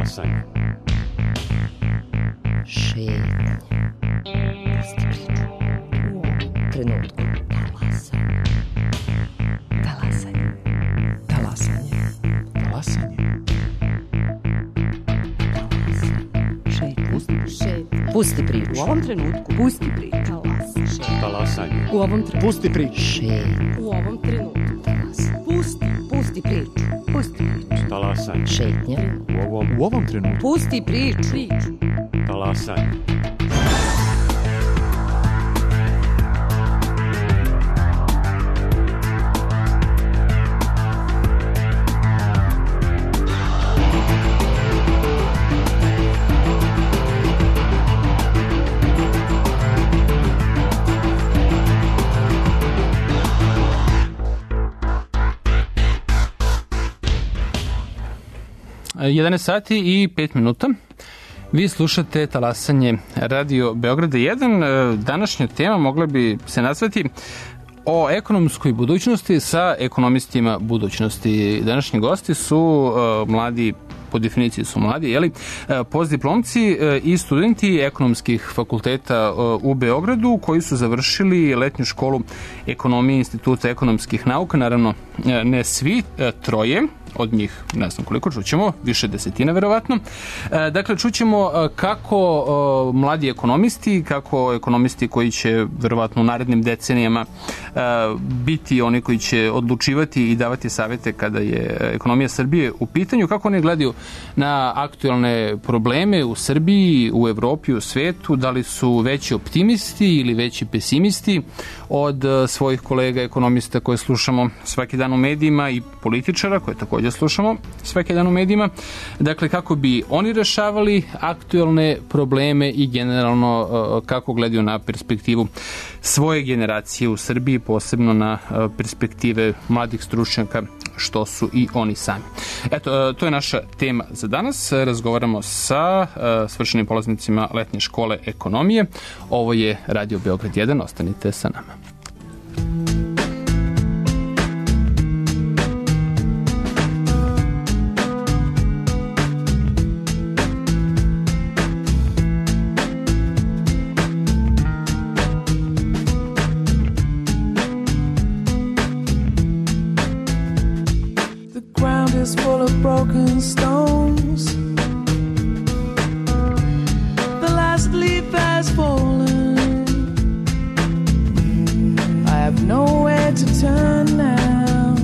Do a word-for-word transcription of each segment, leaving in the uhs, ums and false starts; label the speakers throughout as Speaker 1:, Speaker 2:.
Speaker 1: Talasanje.
Speaker 2: Šetnja. Pusti priču. U ovom trenutku. Talasanje. Talasanje. Talasanje.
Speaker 1: Talasanje.
Speaker 2: Šetnja.
Speaker 1: Pusti.
Speaker 2: Šetnja. Pusti priču.
Speaker 3: U ovom trenutku. Pusti priču.
Speaker 2: Talasanje.
Speaker 1: Talasanje.
Speaker 3: U ovom trenutku.
Speaker 1: Pusti priču.
Speaker 2: Šetnja.
Speaker 3: U ovom trenutku.
Speaker 2: Talasanje.
Speaker 3: Pusti. Pusti priču. Pusti priču.
Speaker 1: Talasanje.
Speaker 2: Šetnja.
Speaker 1: U ovom, u ovom trenutku.
Speaker 3: Pusti priču. Priču.
Speaker 1: Talasanje.
Speaker 4: jedanaest sati i pet minuta. Vi slušate Talasanje Radio Beograda jedan. Današnja tema mogla bi se nazvati o ekonomskoj budućnosti sa ekonomistima budućnosti. Današnji gosti su uh, mladi, po definiciji su mladi, jeli, postdiplomci i studenti ekonomskih fakulteta u Beogradu koji su završili letnju školu ekonomije Instituta ekonomskih nauka, naravno ne svi, troje, od njih ne znam koliko, čućemo, više desetina verovatno. Dakle, čućemo kako mladi ekonomisti, kako ekonomisti koji će verovatno u narednim decenijama biti oni koji će odlučivati i davati savete kada je ekonomija Srbije u pitanju, kako oni gledaju na aktuelne probleme u Srbiji, u Evropi, u svetu, da li su veći optimisti ili veći pesimisti od svojih kolega ekonomista koje slušamo svaki dan u medijima i političara koje također slušamo svaki dan u medijima. Dakle, kako bi oni rešavali aktuelne probleme i generalno kako gledaju na perspektivu svoje generacije u Srbiji, posebno na perspektive mladih stručnjaka što su i oni sami. Eto, to je naša tema za danas. Razgovaramo sa svršenim polaznicima letnje škole ekonomije. Ovo je Radio Beograd jedan. Ostanite sa nama.
Speaker 5: Full of broken stones. The last leaf has fallen. I have nowhere to turn now.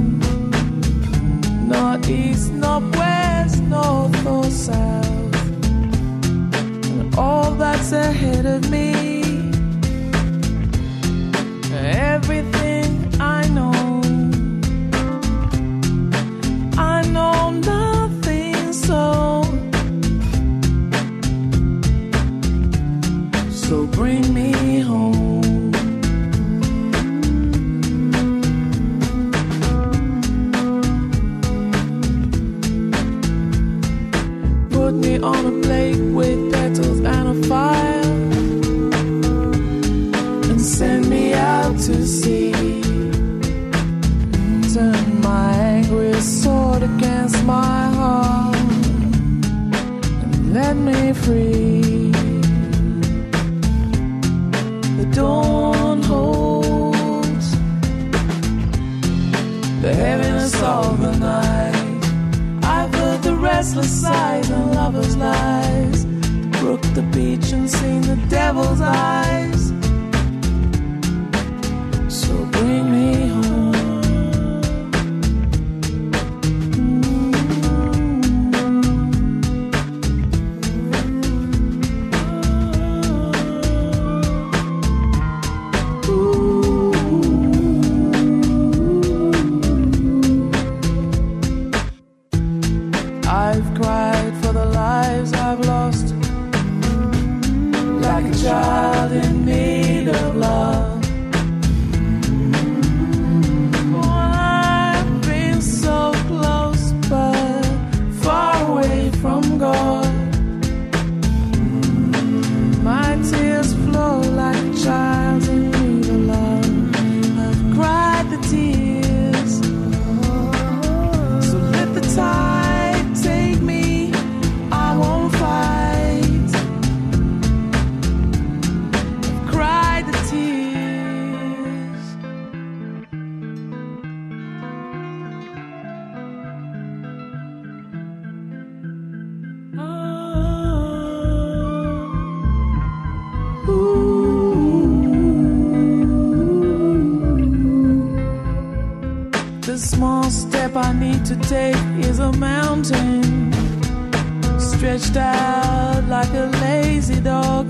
Speaker 5: Not east, not west, north or south. And all that's ahead of me, everything I know, I know nothing, so so bring me home. Put me on a plate with petals and a fire, and send me out to sea. Turn my angry sword against my heart and let me free. The dawn holds the heaviness of the night. I've heard the restless sighs and lovers' lies, brook the beach and seen the devil's eyes. So bring me home. I've cried for the lives I've lost, like a child in need of love. Oh, I've been so close but far away from God. My tears flow like a child in need of love. I've cried the tears, so let the tide take me. I small step I need to take is a mountain stretched out like a lazy dog.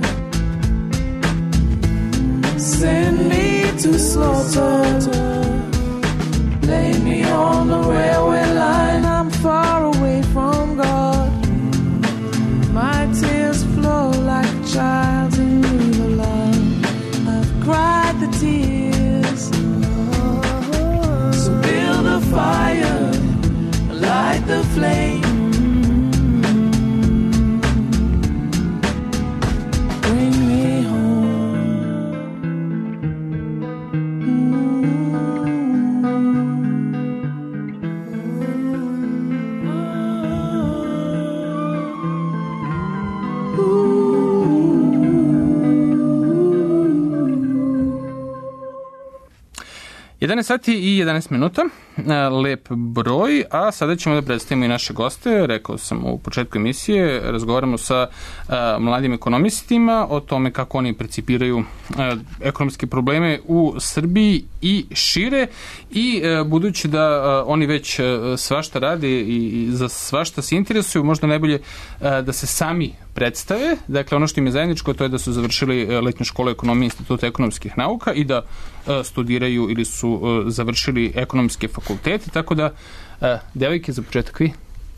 Speaker 5: Send me to slaughter, lay me on the railway line. I'm far away from God. My tears flow like a child in need of love. I've cried the tears, so build a fire, light the flame. Bring me home.
Speaker 4: jedanaest sati i jedanaest minuta, lep broj, a sada ćemo da predstavimo i naše goste. Rekao sam u početku emisije, razgovaramo sa a, mladim ekonomistima o tome kako oni percipiraju a, ekonomske probleme u Srbiji i šire, i a, budući da a, oni već a, svašta rade i, i za svašta se interesuju, možda najbolje a, da se sami predstave. Dakle, ono što im je zajedničko, to je da su završili letnju školu ekonomije Instituta ekonomskih nauka i da a, studiraju ili su a, završili ekonomske fakultete, tako da, a, devojke, za početak vi.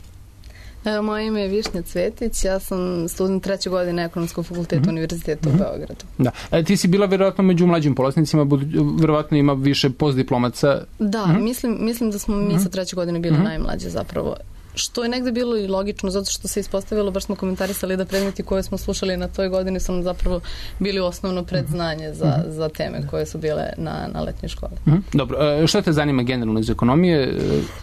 Speaker 6: Evo, moje ime je Višnja Cvetić, ja sam student treće godine ekonomskog fakulteta mm-hmm. Univerziteta mm-hmm. u Beogradu. Da.
Speaker 4: A ti si bila verovatno među mlađim polaznicima, verovatno ima više postdiplomaca.
Speaker 6: Da, mm-hmm. mislim, mislim da smo mi mm-hmm. sa treće godine bili mm-hmm. najmlađe zapravo. Što je negde bilo i logično, zato što se ispostavilo, baš smo komentarisali da predmeti koje smo slušali na toj godini su nam zapravo bili osnovno predznanje za, mm-hmm. za teme koje su bile na, na letnjoj školi.
Speaker 4: Mm-hmm. Dobro, što te zanima generalno iz ekonomije?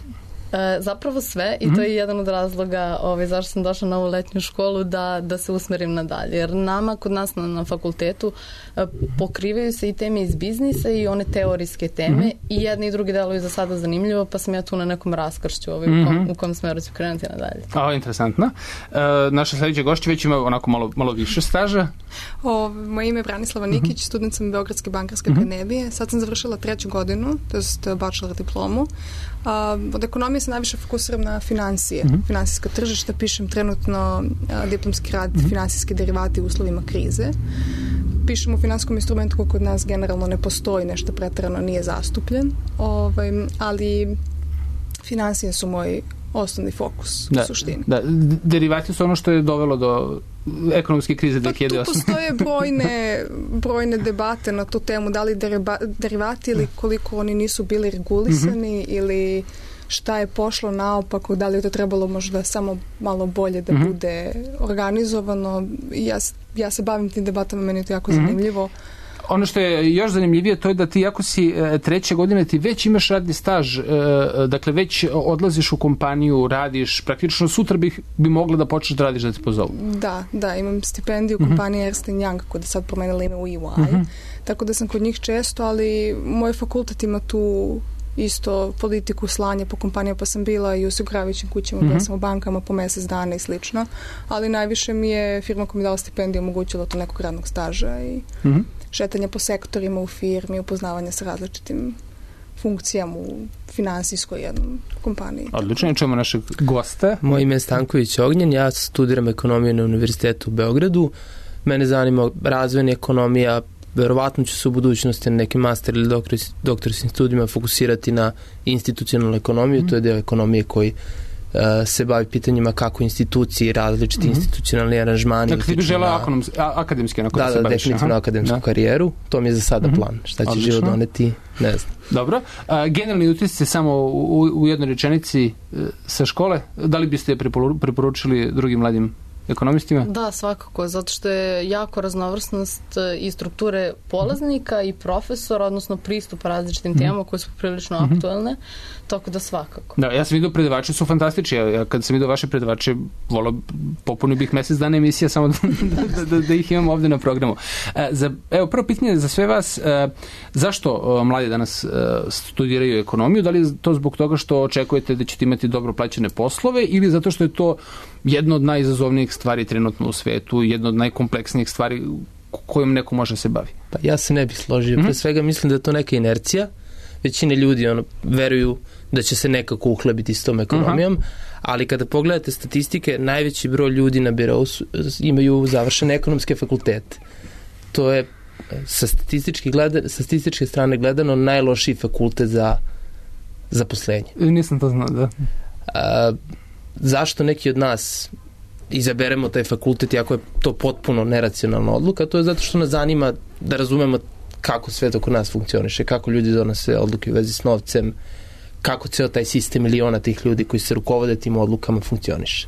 Speaker 6: E, zapravo sve, i to je jedan od razloga ovaj, zašto sam došla na ovu letnju školu, da, da se usmerim nadalje. Jer nama, kod nas na, na fakultetu, e, pokrivaju se i teme iz biznisa i one teorijske teme, mm-hmm. i jedni i drugi deluju za sada zanimljivo, pa sam ja tu na nekom raskršću ovaj, mm-hmm. u, kom, u kom smeru ću krenuti nadalje. A, interesantno. E, naša sljedeća gošća već ima onako malo, malo više staža.
Speaker 7: O, moje ime je Branislava Nikić, mm-hmm. student sam Beogradske bankarske mm-hmm. akademije. Sad sam završila treću godinu, to je bachelor diplomu. A, od ekonomije se najviše fokusiram na financije, mm-hmm. finansijska tržišta, pišem trenutno a, diplomski rad mm-hmm. finansijski derivati u uslovima krize. Pišem u finansijskom instrumentu koji kod nas generalno ne postoji, nešto preterano nije zastupljen, ovaj, ali financije su moj osnovni fokus
Speaker 4: da,
Speaker 7: u suštini.
Speaker 4: Da, derivati su ono što je dovelo do ekonomske krize dve hiljade osam.
Speaker 7: Pa tu postoje brojne, brojne debate na tu temu, da li deriva, derivati ili koliko oni nisu bili regulisani mm-hmm. ili šta je pošlo naopako, da li je to trebalo možda samo malo bolje da mm-hmm. bude organizovano. Ja, ja se bavim tim debatama, meni je to jako mm-hmm. zanimljivo.
Speaker 4: Ono što je još zanimljivije, to je da ti, ako si e, treće godine, ti već imaš radni staž, e, dakle već odlaziš u kompaniju, radiš, praktično sutra bih, bi mogla da počneš da radiš da te pozovu.
Speaker 7: Da, da, imam stipendiju u kompaniji Ernst and Young, koja je sad promenila ime u E Y, mm-hmm. tako da sam kod njih često, ali moj fakultet ima tu isto politiku slanja po kompanija, pa sam bila i u osiguravajućim kućama, mm-hmm. bila sam u bankama po mjesec dana i slično, ali najviše mi je firma koja mi dala stipendiju omogućila to nekog radnog staža i mm-hmm. šetanje po sektorima u firmi, upoznavanje sa različitim funkcijama u finansijskoj jednom kompaniji.
Speaker 4: Odlično, čujemo našeg gosta.
Speaker 8: Moje ime je Stanković Ognjen, ja studiram ekonomiju na Univerzitetu u Beogradu. Mene zanima razvojna ekonomija, verovatno ću se u budućnosti na nekim master ili doktor, doktorskim studijima fokusirati na institucionalnu ekonomiju, mm. to je deo ekonomije koji uh, se bavi pitanjima kako institucije, različiti mm-hmm. institucionalni aranžmani.
Speaker 4: Dakle, ti bi želeo akademski onako da,
Speaker 8: da
Speaker 4: se baviš.
Speaker 8: Da, definitivno akademsku da. karijeru. To mi je za sada mm-hmm. plan. Šta će Odlično. život doneti, ne znam.
Speaker 4: Dobro. A, generalni utisci samo u, u jednoj rečenici sa škole. Da li biste je preporučili drugim mladim ekonomistima?
Speaker 6: Da, svakako, zato što je jako raznovrsnost i strukture polaznika i profesora, odnosno pristupa različitim temama mm-hmm. koje su prilično mm-hmm. aktuelne, tako da svakako.
Speaker 4: Da, ja sam vidio predavači su fantastični, ja kad sam vidio vaše predavače, volao, popunio bih mjesec dana emisija samo da, da, da, da ih imam ovdje na programu. E, za, evo, prvo pitanje za sve vas, e, zašto e, mladi danas e, studiraju ekonomiju? Da li je to zbog toga što očekujete da ćete imati dobro plaćene poslove ili zato što je to jedno od najizazovnijih stvari trenutno u svetu, jedno od najkompleksnijih stvari kojom neko može se bavi?
Speaker 8: Pa ja se ne bih složio. Mm-hmm. Pre svega mislim da je to neka inercija. većine ljudi ono, veruju da će se nekako uhlebiti s tom ekonomijom, uh-huh. ali kada pogledate statistike, najveći broj ljudi na birou su, imaju završene ekonomske fakultete. To je sa, statistički gleda, sa statističke strane gledano najlošiji fakultet za zaposlenje.
Speaker 4: Nisam to znao, da.
Speaker 8: A, zašto neki od nas izaberemo taj fakultet, iako je to potpuno neracionalna odluka, to je zato što nas zanima da razumemo kako svet oko nas funkcioniše, kako ljudi donose odluke u vezi s novcem, kako ceo taj sistem miliona tih ljudi koji se rukovode tim odlukama funkcioniše.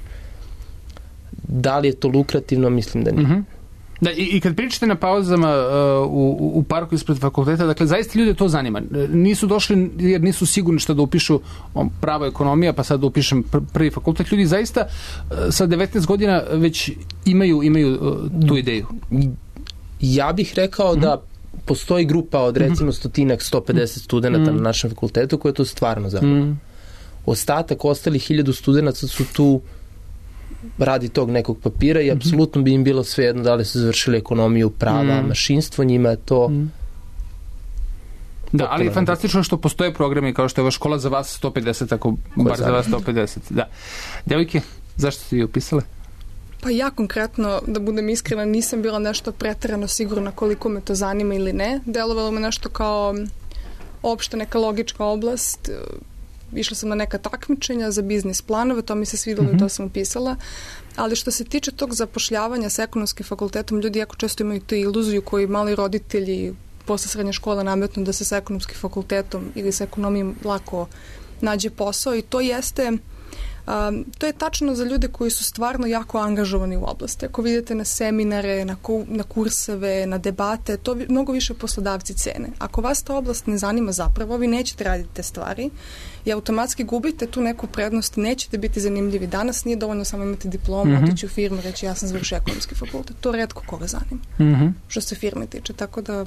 Speaker 8: Da li je to lukrativno? Mislim da nije.
Speaker 4: Mm-hmm. Da, i, i kad pričate na pauzama uh, u, u parku ispred fakulteta, dakle, zaista ljude to zanima. Nisu došli jer nisu sigurni što da upišu on, pravo ekonomija, pa sad da upišem pr- prvi fakultet. Ljudi zaista uh, sa devetnaest godina već imaju, imaju uh, tu ideju.
Speaker 8: Ja bih rekao mm-hmm. da postoji grupa od recimo stotinak, sto pedeset studenta mm. na našem fakultetu koje to stvarno zanima. Mm. Ostatak, ostali hiljadu studenta su tu radi tog nekog papira i apsolutno bi im bilo svejedno da li su završili ekonomiju, prava, mm. mašinstvo, njima je to...
Speaker 4: Mm. Da, ali fantastično što postoje programi kao što je ova škola za vas sto pedeset, ako bar za vas sto pedeset. Da. Devojke, zašto ste vi upisale?
Speaker 7: Pa ja konkretno, da budem iskrena, nisam bila nešto preterano sigurna koliko me to zanima ili ne. Delovalo me nešto kao opšta neka logička oblast. Išla sam na neka takmičenja za biznis planove, to mi se svidalo mm-hmm. i to sam upisala. Ali što se tiče tog zapošljavanja s ekonomskim fakultetom, ljudi jako često imaju tu iluziju koji mali roditelji posle srednje škole nametnu da se sa ekonomskim fakultetom ili sa ekonomijom lako nađe posao i to jeste... Um, to je tačno za ljude koji su stvarno jako angažovani u oblasti. Ako vidite na seminare, na, ku, na kurseve, na debate, to vi, mnogo više poslodavci cene. Ako vas ta oblast ne zanima zapravo, vi nećete raditi te stvari i automatski gubite tu neku prednost, nećete biti zanimljivi. Danas nije dovoljno samo imati diplomu, mm-hmm. otići u firmu, reći ja sam završio ekonomski fakultet. To retko koga zanima. Mm-hmm. Što se firme tiče. Tako da...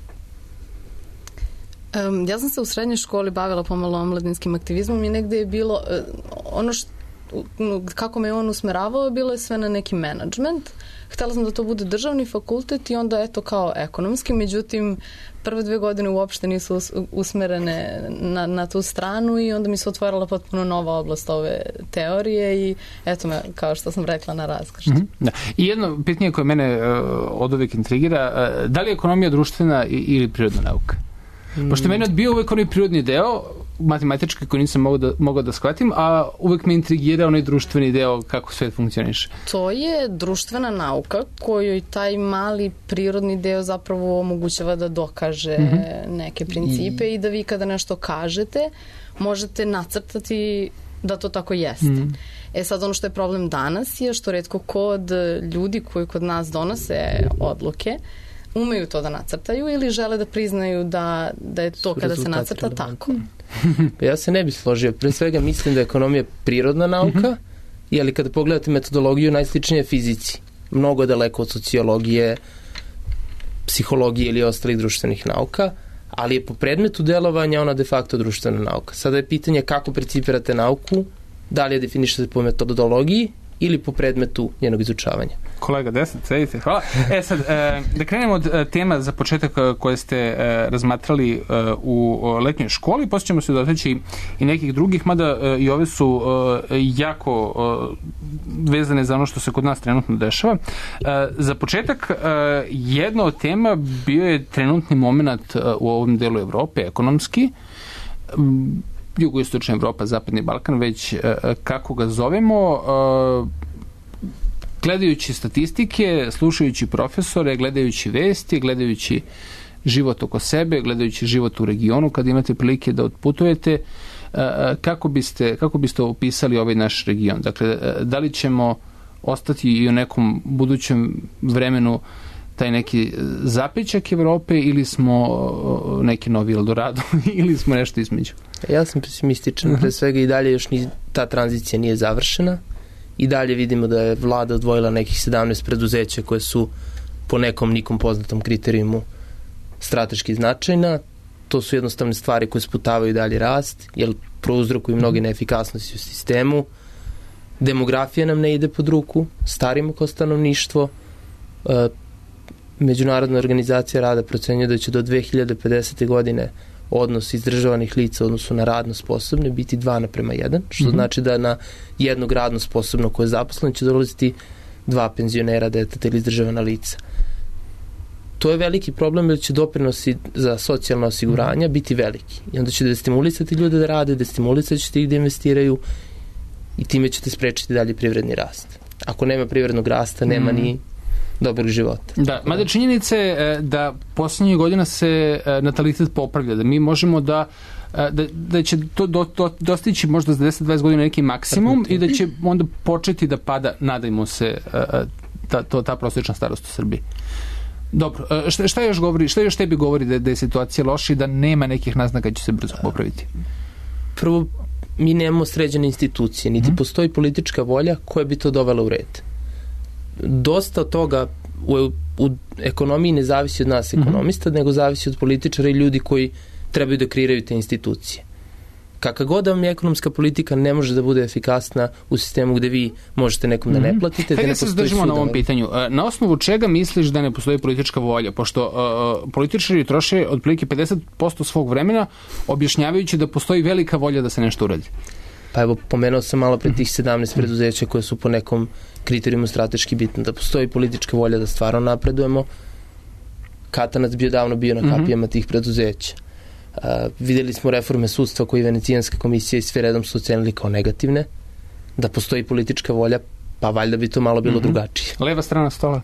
Speaker 6: Um, ja sam se u srednjoj školi bavila pomalo omladinskim aktivizmom i negde je bilo uh, ono što, kako me on usmeravao, bilo je sve na neki menadžment. Htela sam da to bude državni fakultet i onda eto kao ekonomski, međutim prve dve godine uopšte nisu usmerene na, na tu stranu i onda mi se otvorila potpuno nova oblast ove teorije i eto me, kao što sam rekla, na raskršću. Mm-hmm. Da. I jedno pitanje koje mene uh, od uvek intrigira, uh, da li je ekonomija društvena i, ili prirodna nauka? Pošto meni odbio uvek onaj prirodni deo, matematički koji nisam mogao da, mogao da shvatim, a uvek me intrigira onaj društveni deo kako svet funkcioniše. To je društvena nauka kojoj taj mali prirodni deo zapravo omogućava da dokaže mm-hmm. neke principe i... i da vi kada nešto kažete možete nacrtati da to tako jeste. Mm. E sad ono što je problem danas je što retko kod ljudi koji kod nas donose odluke umeju to da nacrtaju ili žele da priznaju da, da je to kada se nacrta tako.
Speaker 8: Pa ja se ne bih složio. Pre svega mislim da je ekonomija prirodna nauka, mm-hmm. ali kada pogledate metodologiju, najsličnije je fizici. Mnogo daleko od sociologije, psihologije ili ostalih društvenih nauka, ali je po predmetu delovanja ona de facto društvena nauka. Sada je pitanje kako precipirate nauku, da li je definišete po metodologiji ili po predmetu njenog izučavanja.
Speaker 4: Kolega deset, sedite, hvala. E sad, e, da krenemo od e, tema za početak koje ste e, razmatrali e, u o, letnjoj školi, poslije ćemo se dotaći i nekih drugih, mada e, i ove su e, jako e, vezane za ono što se kod nas trenutno dešava. E, za početak, e, jedna od tema bio je trenutni moment e, u ovom delu Evrope, ekonomski, jugoistočna Evropa, zapadni Balkan, već e, kako ga zovemo, e, gledajući statistike, slušajući profesore, gledajući vesti, gledajući život oko sebe, gledajući život u regionu, kad imate prilike da otputujete, kako biste, kako biste opisali ovaj naš region? Dakle, da li ćemo ostati i u nekom budućem vremenu taj neki zapećak Evrope ili smo neki novi Eldorado ili smo nešto između?
Speaker 8: Ja sam pesimističan. Uh-huh. Pre svega i dalje još ni, ta tranzicija nije završena. I dalje vidimo da je vlada odvojila nekih sedamnaest preduzeća koje su po nekom nikom poznatom kriterijumu strateški značajna. To su jednostavne stvari koje sputavaju dalje rast, jer prouzrokuju mnoge neefikasnosti u sistemu. Demografija nam ne ide pod ruku, starimo kao stanovništvo. Međunarodna organizacija rada procenjuje da će do dve hiljade pedesete godine odnos izdržavanih lica u odnosu na radno sposobne biti dva naprema jedan, što mm-hmm. znači da na jednog radno sposobnog koje je zaposlen će dolaziti dva penzionera, deteta ili izdržavana lica. To je veliki problem jer će doprinosi za socijalna osiguranja biti veliki. I onda će da stimulisati ljude da rade, da stimulisati ih da investiraju i time ćete sprečiti dalje privredni rast. Ako nema privrednog rasta, nema mm. ni dobrog života.
Speaker 4: Da, mada činjenica je da posljednjih godina se natalitet popravlja, da mi možemo da da, da će to do, do, dostići možda za deset do dvadeset godina neki maksimum i da će onda početi da pada, nadajmo se, ta, to, ta prosječna starost u Srbiji. Dobro, šta, šta još govori, šta još tebi govori da, da je situacija loša i da nema nekih naznaka da će se brzo popraviti?
Speaker 8: Prvo, mi nemamo sređene institucije, niti mm-hmm. postoji politička volja koja bi to dovela u red. Dosta toga u, u ekonomiji ne zavisi od nas ekonomista, mm-hmm. nego zavisi od političara i ljudi koji trebaju da kreiraju te institucije. Kakva god da vam je ekonomska politika ne može da bude efikasna u sistemu gde vi možete nekom da ne platite.
Speaker 4: Hajde
Speaker 8: da
Speaker 4: da se zadržimo na ovom pitanju. Na osnovu čega misliš da ne postoji politička volja? Pošto uh, političari troše otprilike pedeset posto svog vremena objašnjavajući da postoji velika volja da se nešto uradi.
Speaker 8: Pa evo, pomenuo sam malo pre tih sedamnaest preduzeća koje su po nekom kriterijumu strateški bitne. Da postoji politička volja da stvarno napredujemo. Katanac bio davno bio na kapijama tih preduzeća. Uh, videli smo reforme sudstva koje Venecijanska komisija i sve redom su ocenili kao negativne, da postoji politička volja, pa valjda bi to malo bilo mm-hmm. drugačije.
Speaker 4: Leva strana stola.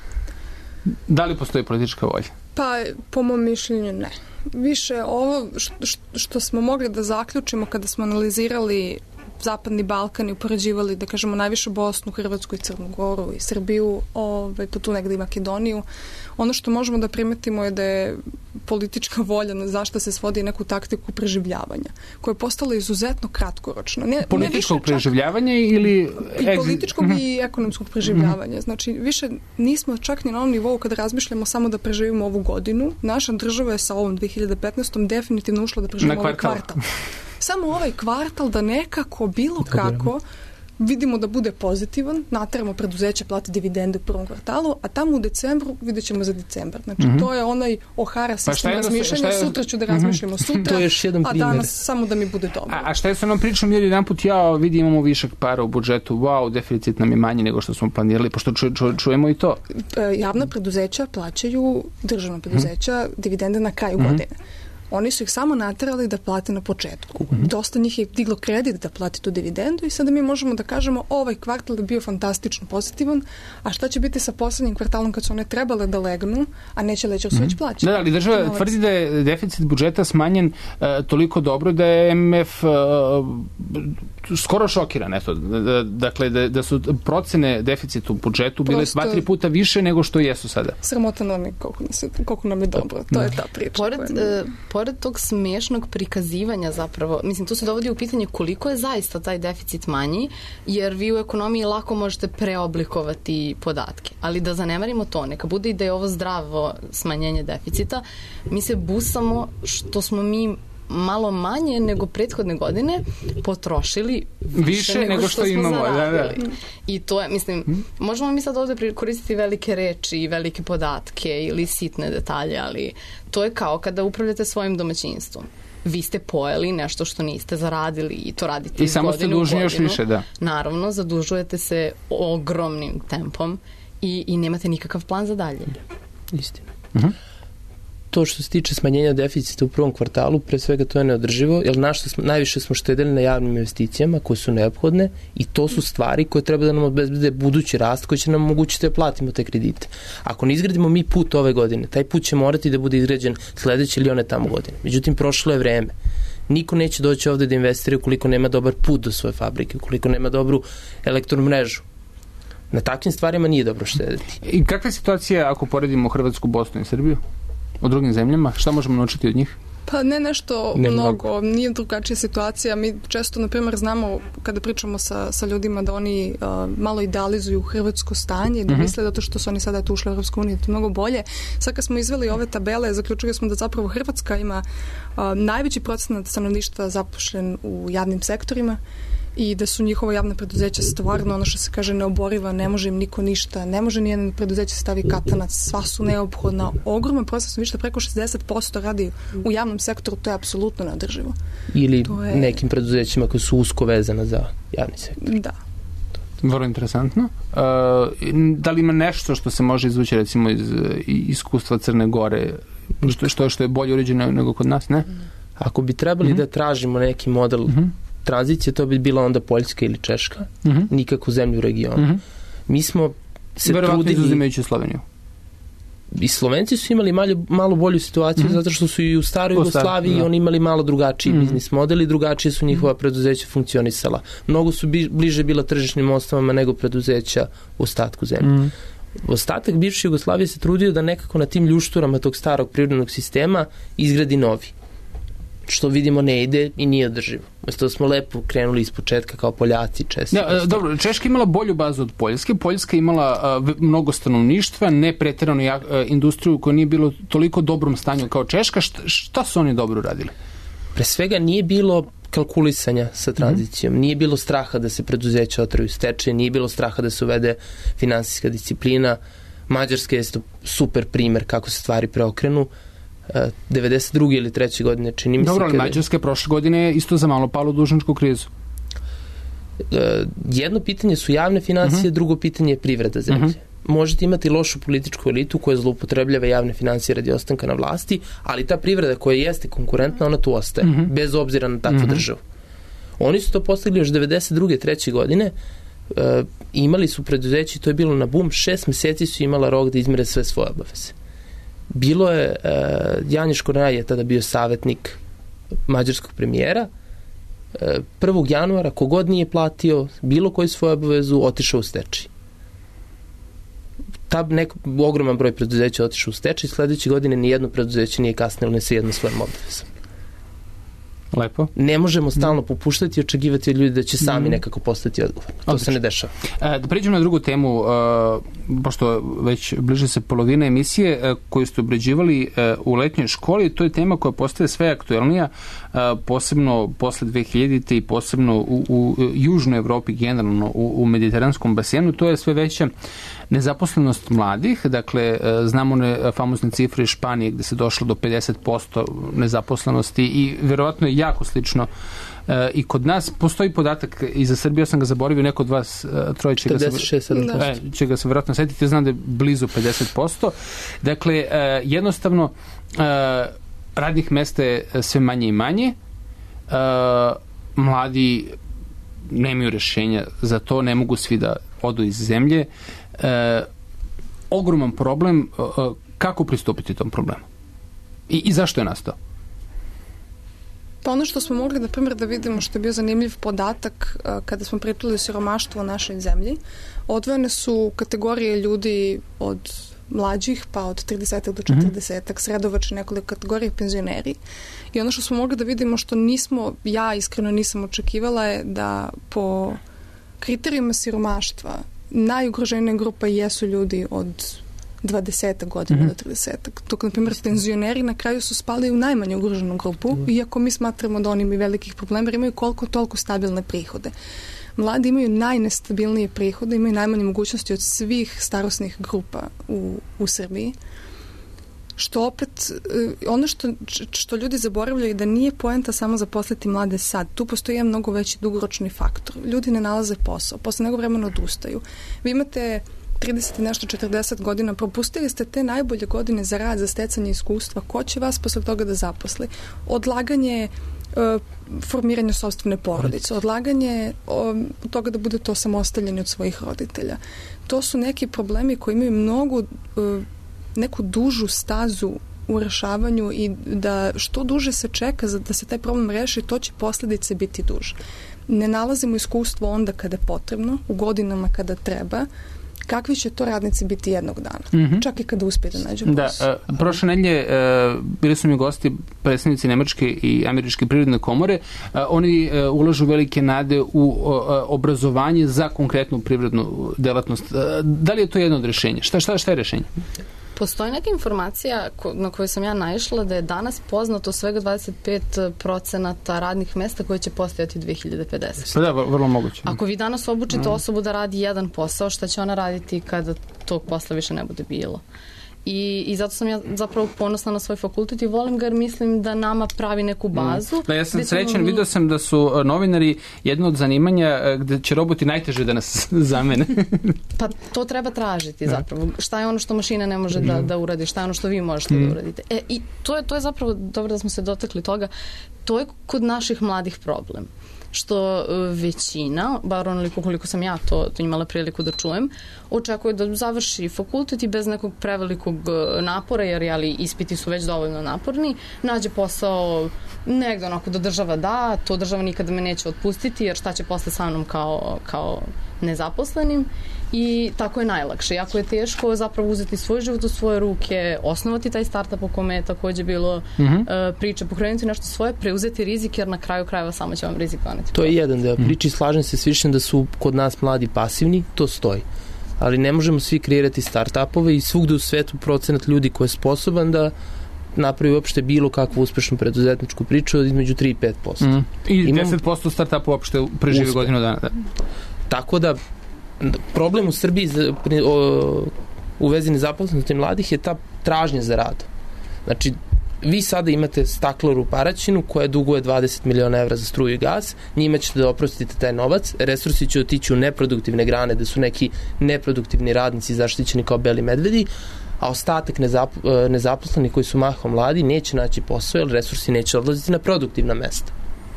Speaker 4: Da li postoji politička volja?
Speaker 7: Pa, po mom mišljenju, ne. Više ovo što, što smo mogli da zaključimo kada smo analizirali Zapadni Balkan i upoređivali, da kažemo, najviše Bosnu, Hrvatsku i Crnu Goru i Srbiju, ovaj, pa tu negdje i Makedoniju. Ono što možemo da primetimo je da je politička volja na zašto se svodi neku taktiku preživljavanja, koja je postala izuzetno kratkoročna. Ne,
Speaker 4: političkog
Speaker 7: ne
Speaker 4: preživljavanja ili...
Speaker 7: I političkog mm-hmm. i ekonomskog preživljavanja. Znači, više nismo čak ni na onom nivou kada razmišljamo samo da preživimo ovu godinu. Naša država je sa ovom dve hiljade petnaestom definitivno ušla da preživimo ovaj kvartal. Samo ovaj kvartal da nekako, bilo kako, vidimo da bude pozitivan, nateramo preduzeće plati dividende u prvom kvartalu, a tamo u decembru vidjet ćemo za decembar. Znači, mm-hmm. to je onaj O'Hara sistem pa razmišljanja, je... sutra ću da razmišljamo mm-hmm. sutra,
Speaker 8: to je još jedan
Speaker 7: a danas samo da mi bude dobro.
Speaker 4: A, a šta je sa onom pričom, jer jedan put ja vidi imamo višak para u budžetu, wow, deficit nam je manji nego što smo planirali, pošto ču, ču, čujemo i to.
Speaker 7: E, javna preduzeća plaćaju, državna preduzeća, mm-hmm. dividende na kraju mm-hmm. godine. Oni su ih samo naterali da plate na početku. Mm-hmm. Dosta njih je diglo kredit da plati tu dividendu i sada mi možemo da kažemo ovaj kvartal je bio fantastično pozitivan, a šta će biti sa posljednjim kvartalom kad su one trebale da legnu, a neće leći mm-hmm. već plaćati.
Speaker 4: Da, ali država Novac. tvrdi da je deficit budžeta smanjen uh, toliko dobro da je M F uh, skoro šokiran. Eto. Dakle, da, da su procene deficita u budžetu bile dva, tri puta više nego što jesu sada.
Speaker 7: Sramota nam je koliko, nas je, koliko nam je dobro. To je ta priča.
Speaker 6: Pored, uh, pored tog smešnog prikazivanja zapravo, mislim, tu se dovodi u pitanje koliko je zaista taj deficit manji, jer vi u ekonomiji lako možete preoblikovati podatke. Ali da zanemarimo to, neka bude i da je ovo zdravo smanjenje deficita, mi se busamo što smo mi malo manje nego prethodne godine potrošili više, više nego, nego što, što imamo. Da, da. I to je, mislim, hmm? možemo mi sad ovdje koristiti velike reči i velike podatke ili sitne detalje, ali to je kao kada upravljate svojim domaćinstvom. Vi ste pojeli nešto što niste zaradili i to radite
Speaker 4: i samo ste dužni još više, da.
Speaker 6: Naravno, zadužujete se ogromnim tempom i, i nemate nikakav plan za dalje.
Speaker 8: Istina. Mhm. To što se tiče smanjenja deficita u prvom kvartalu, pre svega to je neodrživo, jer našta smo, najviše smo štedeli na javnim investicijama koje su neophodne i to su stvari koje treba da nam obezbede budući rast koji će nam omogućiti da platimo te kredite. Ako ne izgradimo mi put ove godine, taj put će morati da bude izgrađen sledeće ili one tamo godine. Međutim, prošlo je vreme. Niko neće doći ovde da investira ukoliko nema dobar put do svoje fabrike, ukoliko nema dobru elektromrežu. Na takvim stvarima nije dobro štediti.
Speaker 4: I kakva je situacija ako poredimo Hrvatsku, Bosnu i Srbiju? U drugim zemljama? Šta možemo naučiti od njih?
Speaker 7: Pa ne nešto ne mnogo. mnogo. Nije drugačija situacija. Mi često, na primjer, znamo kada pričamo sa, sa ljudima da oni uh, malo idealizuju hrvatsko stanje, da mm-hmm. misle da to što su oni sada ušli u Europsku uniju, to je mnogo bolje. Sad kad smo izveli ove tabele, zaključili smo da zapravo Hrvatska ima uh, najveći procenat stanovništva zapošljen u javnim sektorima. i da su njihova javna preduzeća stvarno ono što se kaže neoboriva, ne može im niko ništa, ne može nijedno preduzeće stavi katanac, sva su neophodna. Ogroman proces, više preko šezdeset posto radi u javnom sektoru, to je apsolutno neodrživo.
Speaker 8: Ili
Speaker 7: je...
Speaker 8: nekim preduzećima koji su usko vezana za javni sektor.
Speaker 7: Da.
Speaker 4: Vrlo interesantno. Uh, da li ima nešto što se može izvući recimo iz iskustva Crne Gore, što, što, što je bolje uređeno nego kod nas, ne?
Speaker 8: Ako bi trebali mm-hmm. da tražimo neki model mm-hmm. tranzicije, to bi bila onda Poljska ili Češka. Mm-hmm. Nikako zemlju u regionu. Mm-hmm. Mi smo se
Speaker 4: verovatno
Speaker 8: trudili...
Speaker 4: izuzimajući Sloveniju.
Speaker 8: I Slovenci su imali malo, malo bolju situaciju, mm-hmm. zato što su i u staroj Jugoslaviji da. Oni imali malo drugačiji mm-hmm. biznis model i drugačije su njihova preduzeća funkcionisala. Mnogo su bi, bliže bila tržišnim osnovama nego preduzeća u ostatku zemlje. Mm-hmm. Ostatak bivše Jugoslavije se trudio da nekako na tim ljušturama tog starog prirodnog sistema izgradi novi. Što vidimo ne ide i nije održivo. Mesto smo lepo krenuli iz početka kao Poljaci, Česi.
Speaker 4: Ja, dobro, Češka imala bolju bazu od Poljske. Poljska imala uh, mnogo stanovništva, ne pretjeranu jak, uh, industriju koja nije bilo toliko dobrom stanju kao Češka. Šta, šta su oni dobro radili?
Speaker 8: Pre svega nije bilo kalkulisanja sa tranzicijom. Mm-hmm. Nije bilo straha da se preduzeća otraju stečaj, nije bilo straha da se uvede finansijska disciplina. Mađarska je super primer kako se stvari preokrenu. devedeset druge ili treće godine, čini mi se...
Speaker 4: Dobro, ali kada... Mađarska prošle godine isto za malo palo u dužničku krizu.
Speaker 8: Jedno pitanje su javne financije, uh-huh. drugo pitanje je privreda zemlje. Uh-huh. Možete imati lošu političku elitu koja zloupotrebljava javne financije radi ostanka na vlasti, ali ta privreda koja jeste konkurentna, ona tu ostaje, uh-huh. bez obzira na takvu uh-huh. državu. Oni su to postigli još devedeset druge treće godine, uh, imali su preduzeći, to je bilo na bum, šest meseci su imala rok da izmire sve svoje obaveze. Bilo je, uh, Janez Kornaj je tada bio savjetnik mađarskog premijera, uh, prvog januara kogod nije platio bilo koju svoju obavezu, otišao u stečaj. Ta neko, ogroman broj preduzeća otišao u stečaj, sledeće godine nijedno preduzeće nije kasnilo ne sa jednom svojom obavezom.
Speaker 4: Lepo.
Speaker 8: Ne možemo stalno popuštati i očekivati od ljudi da će sami nekako postati odgovorni. To Odlično. Se ne dešava.
Speaker 4: E, da pređemo na drugu temu, uh, pošto već bliže se polovina emisije uh, koju ste obrađivali uh, u letnjoj školi, to je tema koja postaje sve aktuelnija, uh, posebno posle dve hiljadite i posebno u, u južnoj Evropi generalno, u, u mediteranskom basenu. To je sve veća nezaposlenost mladih, dakle, znamo one famozne cifre iz Španije gde se došlo do pedeset posto nezaposlenosti i verovatno je jako slično e, i kod nas. Postoji podatak i za Srbiju, sam ga zaboravio, neko od vas troje će ga se, e, će ga se verovatno setiti, znam da je blizu pedeset posto. Dakle, e, jednostavno e, radnih mesta je sve manje i manje, e, mladi nemaju rešenja za to, ne mogu svi da odu iz zemlje. E, ogroman problem, e, kako pristupiti tom problemu i, i zašto je nastao?
Speaker 7: Pa ono što smo mogli, na primjer, da vidimo, što je bio zanimljiv podatak a, kada smo pričali o siromaštvu u našoj zemlji, odvojene su kategorije ljudi od mlađih, pa od trideset do četrdeset, mm-hmm. sredovačne nekoliko kategorije, penzioneri. I ono što smo mogli da vidimo, što nismo, ja iskreno nisam očekivala, je da po kriterijima siromaštva najugroženija grupa jesu ljudi od dvadeset godina mm-hmm. do trideset. Dok, na primjer, penzioneri na kraju su spali u najmanje ugroženu grupu, mm-hmm. iako mi smatramo da oni imaju velikih problema, jer imaju koliko toliko stabilne prihode. Mladi imaju najnestabilnije prihode, imaju najmanje mogućnosti od svih starosnih grupa u, u Srbiji. Što opet, ono što, što ljudi zaboravljaju da nije poenta samo zaposliti mlade sad. Tu postoji jedan mnogo veći dugoročni faktor. Ljudi ne nalaze posao, posle nego vremena odustaju. Vi imate trideset i nešto, četrdeset godina, propustili ste te najbolje godine za rad, za stecanje iskustva. Ko će vas posle toga da zaposli? Odlaganje uh, formiranja sopstvene porodice, odlaganje um, toga da budete osamostaljeni od svojih roditelja. To su neki problemi koji imaju mnogo uh, neku dužu stazu u rešavanju i da što duže se čeka za da se taj problem reši, to će posljedice biti duže. Ne nalazimo iskustvo onda kada je potrebno, u godinama kada treba. Kakvi će to radnici biti jednog dana? Mm-hmm. Čak i kada uspije da nađe posao.
Speaker 4: Da, uh, prošle nedelje uh, bili su mi gosti predstavnici Nemačke i Američke privredne komore. Uh, oni uh, ulažu velike nade u uh, obrazovanje za konkretnu privrednu delatnost. Uh, da li je to jedno od rešenja? Šta, šta, šta je rešenje?
Speaker 6: Postoji neka informacija ko, na koju sam ja naišla da je danas poznato svega dvadeset pet procenata radnih mesta koje će postojati dve hiljade pedesete.
Speaker 4: Pa da, vrlo moguće.
Speaker 6: Ako vi danas obučite
Speaker 4: mm.
Speaker 6: osobu da radi jedan posao, šta će ona raditi kada tog posla više ne bude bilo? I, i zato sam ja zapravo ponosna na svoj fakultet i volim ga jer mislim da nama pravi neku bazu.
Speaker 4: Mm. Da, ja sam srećan,
Speaker 6: mi...
Speaker 4: vidio sam da su novinari jedno od zanimanja gde će roboti najteže da nas zamene.
Speaker 6: Pa to treba tražiti zapravo. Šta je ono što mašina ne može da, da uradi, šta je ono što vi možete mm. da uradite. E, i to je, to je zapravo, dobro da smo se dotakli toga, to je kod naših mladih problem. Što većina, bar onoliko koliko sam ja to, to imala priliku da čujem, očekuje da završi fakultet i bez nekog prevelikog napora, jer jeli, ispiti su već dovoljno naporni, nađe posao negde onako da država da, to država nikada me neće otpustiti, jer šta će posle sa mnom kao, kao nezaposlenim i tako je najlakše. Jako je teško zapravo uzeti svoj život u svoje ruke, osnovati taj startup o kome je takođe bilo mm-hmm. uh, priče, pokrenuti nešto svoje, preuzeti rizik, jer na kraju krajeva samo će vam rizik doneti.
Speaker 8: To je jedan deo priče, slažem se s Višnjom da su kod nas mladi pasivni, to stoji. Ali ne možemo svi kreirati startupove i svugde u svetu procenat ljudi koji je sposoban da napravi uopšte bilo kakvu uspešnu preduzetničku priču između tri i pet posto. Mm.
Speaker 4: I Imam... deset posto startupa uopšte preživi Uspe. godinu dana. Da.
Speaker 8: Tako da problem u Srbiji za, o, u vezi nezaposlenosti mladih je ta tražnja za rad. Znači, vi sada imate staklaru u Paraćinu koja duguje dvadeset miliona evra za struju i gas, njima ćete da oprostite taj novac, resursi će otići u neproduktivne grane da su neki neproduktivni radnici zaštićeni kao beli medvedi, a ostatak nezap- nezaposlenih koji su mahom mladi neće naći posao jer resursi neće odlaziti na produktivna mesta.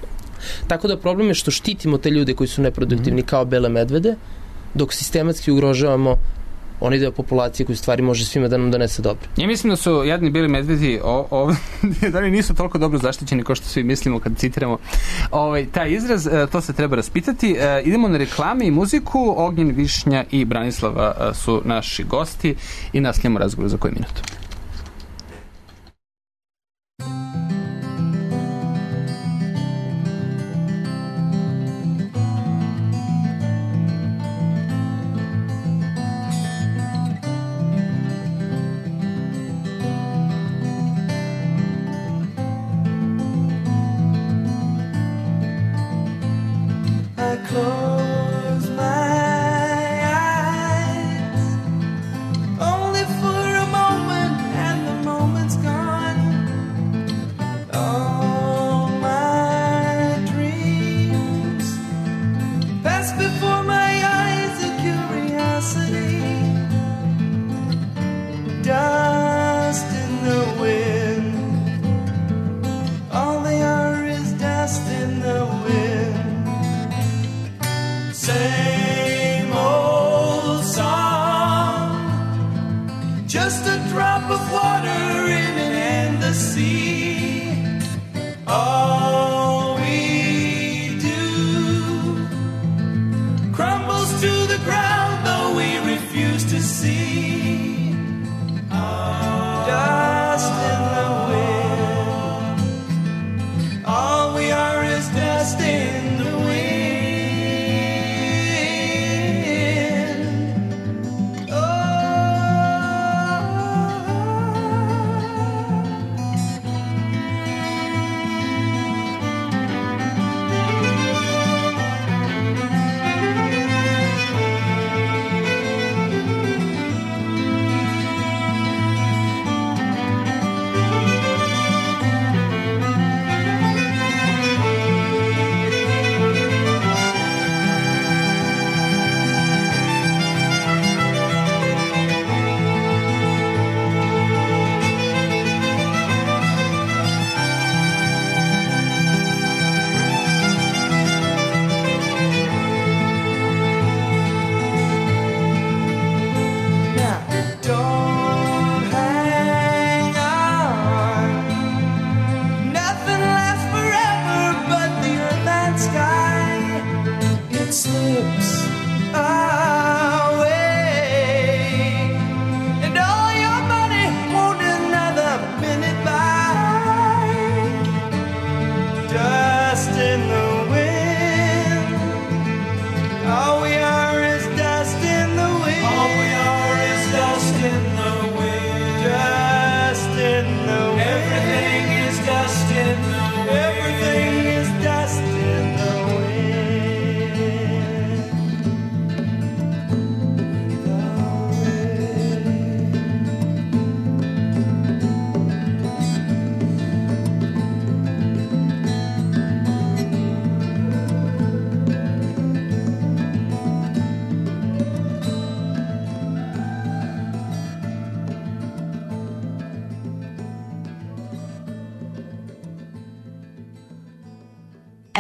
Speaker 8: Tako da problem je što štitimo te ljude koji su neproduktivni mm-hmm. kao bele medvede, dok sistematski ugrožavamo onaj deo populacije koji stvari može svima da nam donese dobro.
Speaker 4: Ja mislim da su jadni bili medvedi o, o, da li nisu toliko dobro zaštićeni kao što svi mislimo kad citiramo ovaj, taj izraz, to se treba raspitati. E, idemo na reklame i muziku. Ognjen, Višnja i Branislava su naši gosti i nastavljamo razgovor za koju minutu.
Speaker 5: Close my eyes, only for a moment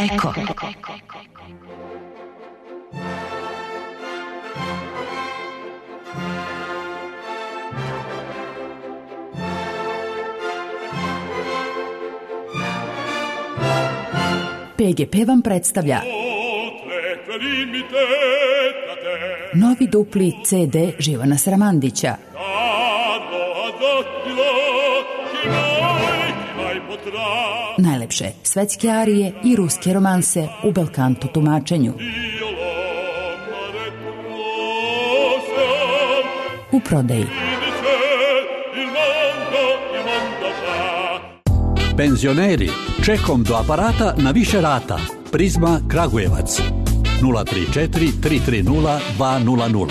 Speaker 2: Eko.
Speaker 9: P G P vam predstavlja novi dupli C D Živana Sramandića. Najlepše svetske arije i ruske romanse u belkanto tumačenju. U prodaji.
Speaker 10: Penzioneri, čekom do aparata na više rata. Prizma Kragujevac. nula tri četiri tri tri nula dva nula nula.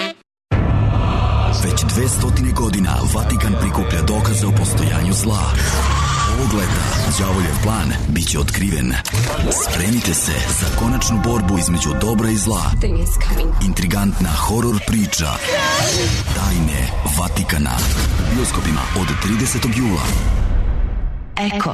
Speaker 11: Već dve stotine godina Vatikan prikuplja dokaze o postojanju zla. Ovog leta đavoljev plan bit će otkriven. Spremite se za konačnu borbu između dobra i zla. Intrigantna horor priča Tajne Vatikana u bioskopima od tridesetog jula.
Speaker 2: Eko.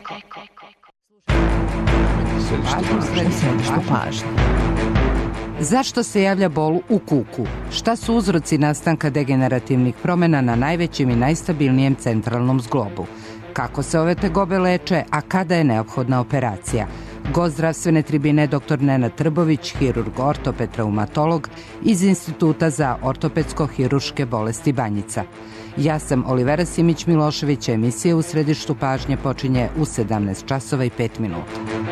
Speaker 2: Središte pažnje. Zašto se javlja bol u kuku? Šta su uzroci nastanka degenerativnih promjena na najvećem i najstabilnijem centralnom zglobu? Kako se ove tegobe leče, a kada je neophodna operacija? Gost zdravstvene tribine dr. Nenad Trbović, hirurg ortoped traumatolog iz Instituta za ortopedsko-hiruške bolesti Banjica. Ja sam Olivera Simić-Milošević, emisija U središtu pažnje počinje u sedamnaest časova i pet minuta.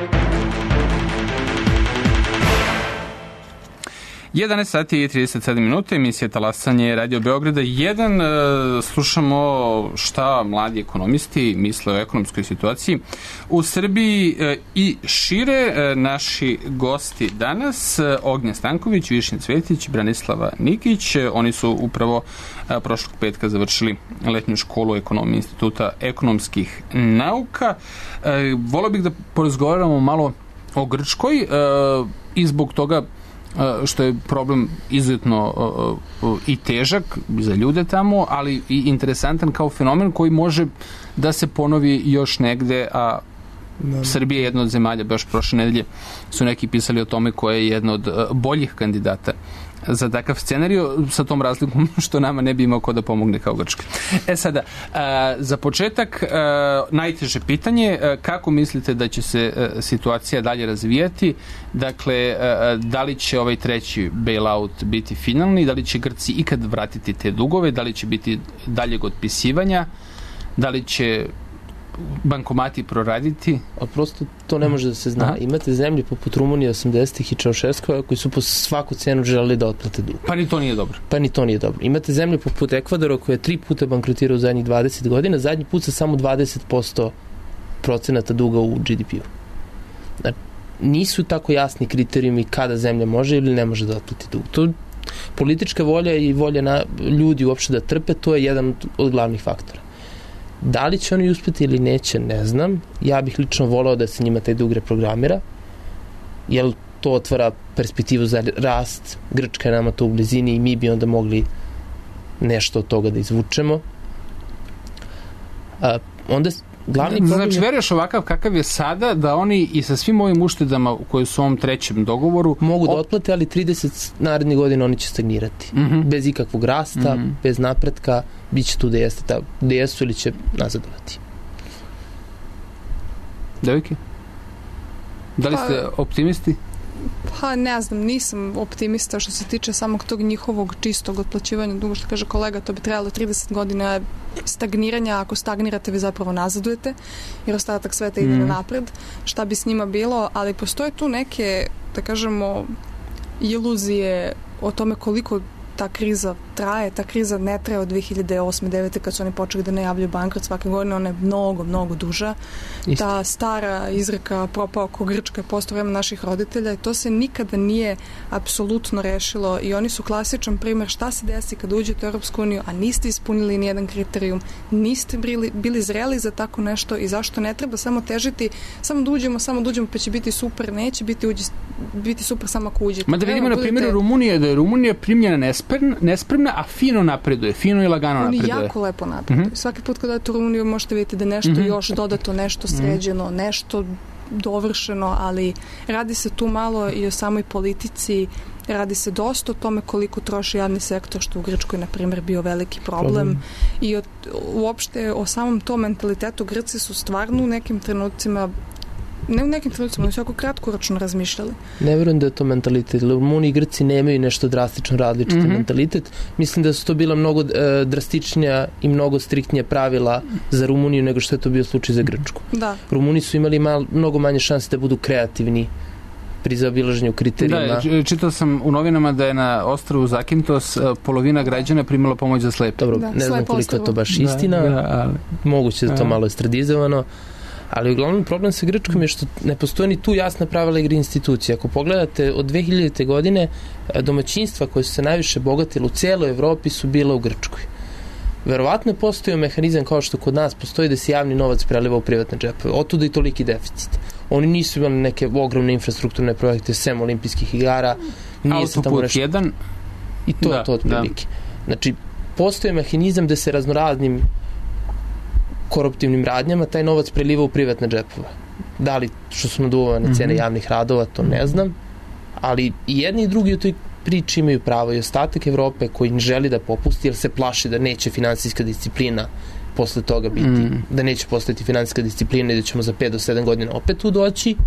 Speaker 4: jedanaest sati i trideset sedam minuta, emisija Talasanje Radio Beograda jedan. Slušamo šta mladi ekonomisti misle o ekonomskoj situaciji u Srbiji i šire. Naši gosti danas, Ognja Stanković, Višnja Cvetić, Branislava Nikić. Oni su upravo prošlog petka završili letnju školu ekonomije Instituta ekonomskih nauka. Volio bih da porazgovaramo malo o Grčkoj i zbog toga što je problem izuzetno i težak za ljude tamo, ali i interesantan kao fenomen koji može da se ponovi još negde, a Srbija je jedna od zemalja, baš prošle nedelje su neki pisali o tome koja je jedna od boljih kandidata za takav scenariju, sa tom razlikom što nama ne bi imao ko da pomogne kao Grčka. E sada, a, za početak, a, najteže pitanje, a, kako mislite da će se a, situacija dalje razvijati? Dakle, a, da li će ovaj treći bailout biti finalni, da li će Grci ikad vratiti te dugove, da li će biti daljeg otpisivanja, da li će bankomati proraditi?
Speaker 8: A prosto to ne može da se zna. Aha. Imate zemlje poput Rumunije osamdesetih i Čaušeskova koji su po svaku cenu želeli da otplate dug.
Speaker 4: Pa ni to nije dobro.
Speaker 8: Pa ni to nije dobro. Imate zemlje poput Ekvadora koja je tri puta bankrotirao u zadnjih dvadeset godina, zadnji put sa samo dvadeset posto procenata duga u G D P-u. Znači, nisu tako jasni kriterijumi kada zemlja može ili ne može da otplati dug. To politička volja i volja na ljudi uopšte da trpe, to je jedan od glavnih faktora. Da li će oni uspjeti ili neće, ne znam. Ja bih lično volao da se njima taj dug reprogramira, jer to otvara perspektivu za rast. Grčka je nama to u blizini i mi bi onda mogli nešto od toga da izvučemo. A, onda glavni problem...
Speaker 4: Znači, veruješ ovakav kakav je sada, da oni i sa svim ovim uštedama koji su u ovom trećem dogovoru...
Speaker 8: Mogu da otplate, ali trideset narednih godina oni će stagnirati. Mm-hmm. Bez ikakvog rasta, mm-hmm. bez napretka, bit će tu da jeste ta, da jesu ili će nazadovati.
Speaker 4: Devojke? Da li ste optimisti?
Speaker 7: Pa ne znam, nisam optimista što se tiče samog tog njihovog čistog otplaćivanja duga, što kaže kolega, to bi trebalo trideset godina stagniranja. Ako stagnirate, vi zapravo nazadujete, jer ostatak sveta ide mm. napred. Šta bi s njima bilo, ali postoje tu neke, da kažemo, iluzije o tome koliko ta kriza traje. Ta kriza ne traje od dve hiljade osme devete kad su oni počeli da najavljuju bankrot svake godine, ona je mnogo, mnogo duža. Isto. Ta stara izreka propao ko Grčka je postao vreme naših roditelja i to se nikada nije apsolutno rešilo i oni su klasičan primer šta se desi kad uđete u Europsku uniju, a niste ispunili nijedan kriterijum, niste bili, bili zreli za tako nešto i zašto ne treba samo težiti, samo da uđemo, samo da uđemo pa će biti super, neće biti, uđi, biti super samo ako uđete.
Speaker 4: Ma da vidimo na primjeru Rumunije, da je Rumunija primljena nespremna, nespremna, a fino napreduje, fino i lagano
Speaker 7: Oni
Speaker 4: napreduje.
Speaker 7: Oni jako lepo napreduju. Mm-hmm. Svaki put kad odete u Rumuniju možete vidjeti da nešto mm-hmm. još dodato, nešto sređeno, nešto dovršeno, ali radi se tu malo i o samoj politici, radi se dosta o tome koliko troši javni sektor, što u Grčkoj, na primjer, bio veliki problem, problem. I od, uopšte o samom tom mentalitetu Grci su stvarno u nekim trenucima, ne u nekim trenucima, oni su jako kratkoročno razmišljali.
Speaker 8: Ne verujem da je to mentalitet. Rumuni i Grci nemaju nešto drastično različiti mm-hmm. mentalitet. Mislim da su to bila mnogo uh, drastičnija i mnogo striktnija pravila za Rumuniju nego što je to bio slučaj za Grčku.
Speaker 7: Da.
Speaker 8: Rumuni su imali mal, mnogo manje šanse da budu kreativni pri zaobilaženju kriterijima.
Speaker 4: Da, čitao sam u novinama da je na ostrvu Zakintos polovina građana primila pomoć za slepe.
Speaker 8: Dobro,
Speaker 7: da,
Speaker 8: ne znam koliko je to baš istina. Da, da, ali... Moguće da je to malo estradizovano. Ali uglavnom problem sa Grčkom je što ne postoje ni tu jasna pravila igre institucije. Ako pogledate, od dve hiljadite. godine domaćinstva koje su se najviše bogatile u cijeloj Evropi su bila u Grčkoj. Verovatno je postojao mehanizam kao što kod nas postoji da se javni novac preliva u privatne džepove. Otuda i toliki deficit. Oni nisu imali neke ogromne infrastrukturne projekte sem olimpijskih igara.
Speaker 4: Autoput nešto... jedan.
Speaker 8: I to je to otprilike. Znači, postoji mehanizam da se raznoraznim koruptivnim radnjama taj novac preliva u privatne džepove. Da li što su naduvane cene mm-hmm. javnih radova, to ne znam, ali i jedni i drugi u toj priči imaju pravo i ostatak Evrope koji ne želi da popusti jer se plaši da neće finansijska disciplina posle toga biti, mm. da neće postojati finansijska disciplina i da ćemo za pet do sedam godina opet tu doći.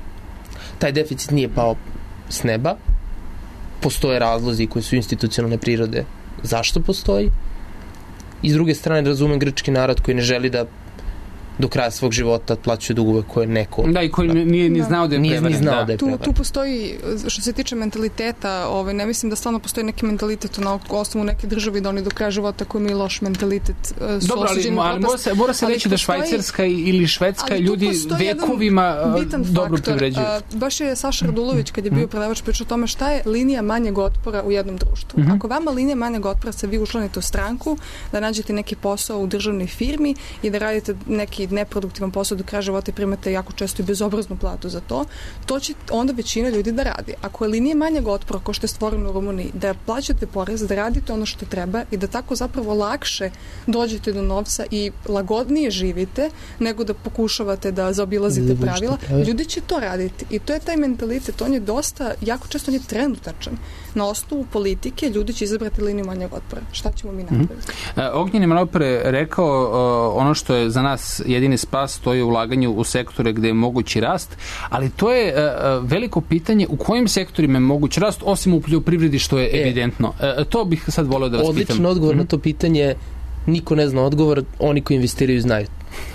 Speaker 8: Taj deficit nije pao s neba. Postoje razlozi koji su institucionalne prirode zašto postoji. I s druge strane razumem grčki narod koji ne želi da do kraja svog života otplaćuje dugove koje neko...
Speaker 4: Da, i koji nije ni znao da je prevaren.
Speaker 8: Nije znao da je
Speaker 7: tu, tu postoji, što se tiče mentaliteta, ovaj, ne mislim da stvarno postoji neki mentalitet na osnovu neke države da oni do kraja života koji imaju loš mentalitet su
Speaker 4: dobro, ali, ali mora se, mora se reći da Švajcarska ili Švedska ljudi vekovima dobro privređuju.
Speaker 7: Baš je Saša Radulović kad je bio predavač pričao o tome šta je linija manjeg otpora u jednom društvu. Mm-hmm. Ako vama linija manjeg otpora se vi učlanite u stranku, da nađete neki posao u državnoj firmi i da radite neki neproduktivan posao do kraja života i primate jako često i bezobraznu platu za to, to će onda većina ljudi da radi. Ako je linija manjeg otpora, ko što je stvoreno u Rumuniji, da plaćate porez, da radite ono što treba i da tako zapravo lakše dođete do novca i lagodnije živite, nego da pokušavate da zaobilazite pravila, ljudi će to raditi. I to je taj mentalitet, on je dosta, jako često on je trenutačan. Na osnovu politike ljudi će izabrati liniju manjeg otpora. Šta ćemo mi napraviti?
Speaker 4: Mm-hmm. Ognjen je malo pre rekao uh, ono što je za nas jedini spas, to je ulaganje u sektore gde je mogući rast, ali to je uh, veliko pitanje u kojim sektorima je moguć rast, osim u poljoprivredi, što je e, evidentno. Uh, to bih sad voleo da vas
Speaker 8: odličan
Speaker 4: pitam.
Speaker 8: Odličan odgovor mm-hmm. na to pitanje, niko ne zna odgovor, oni koji investiraju znaju.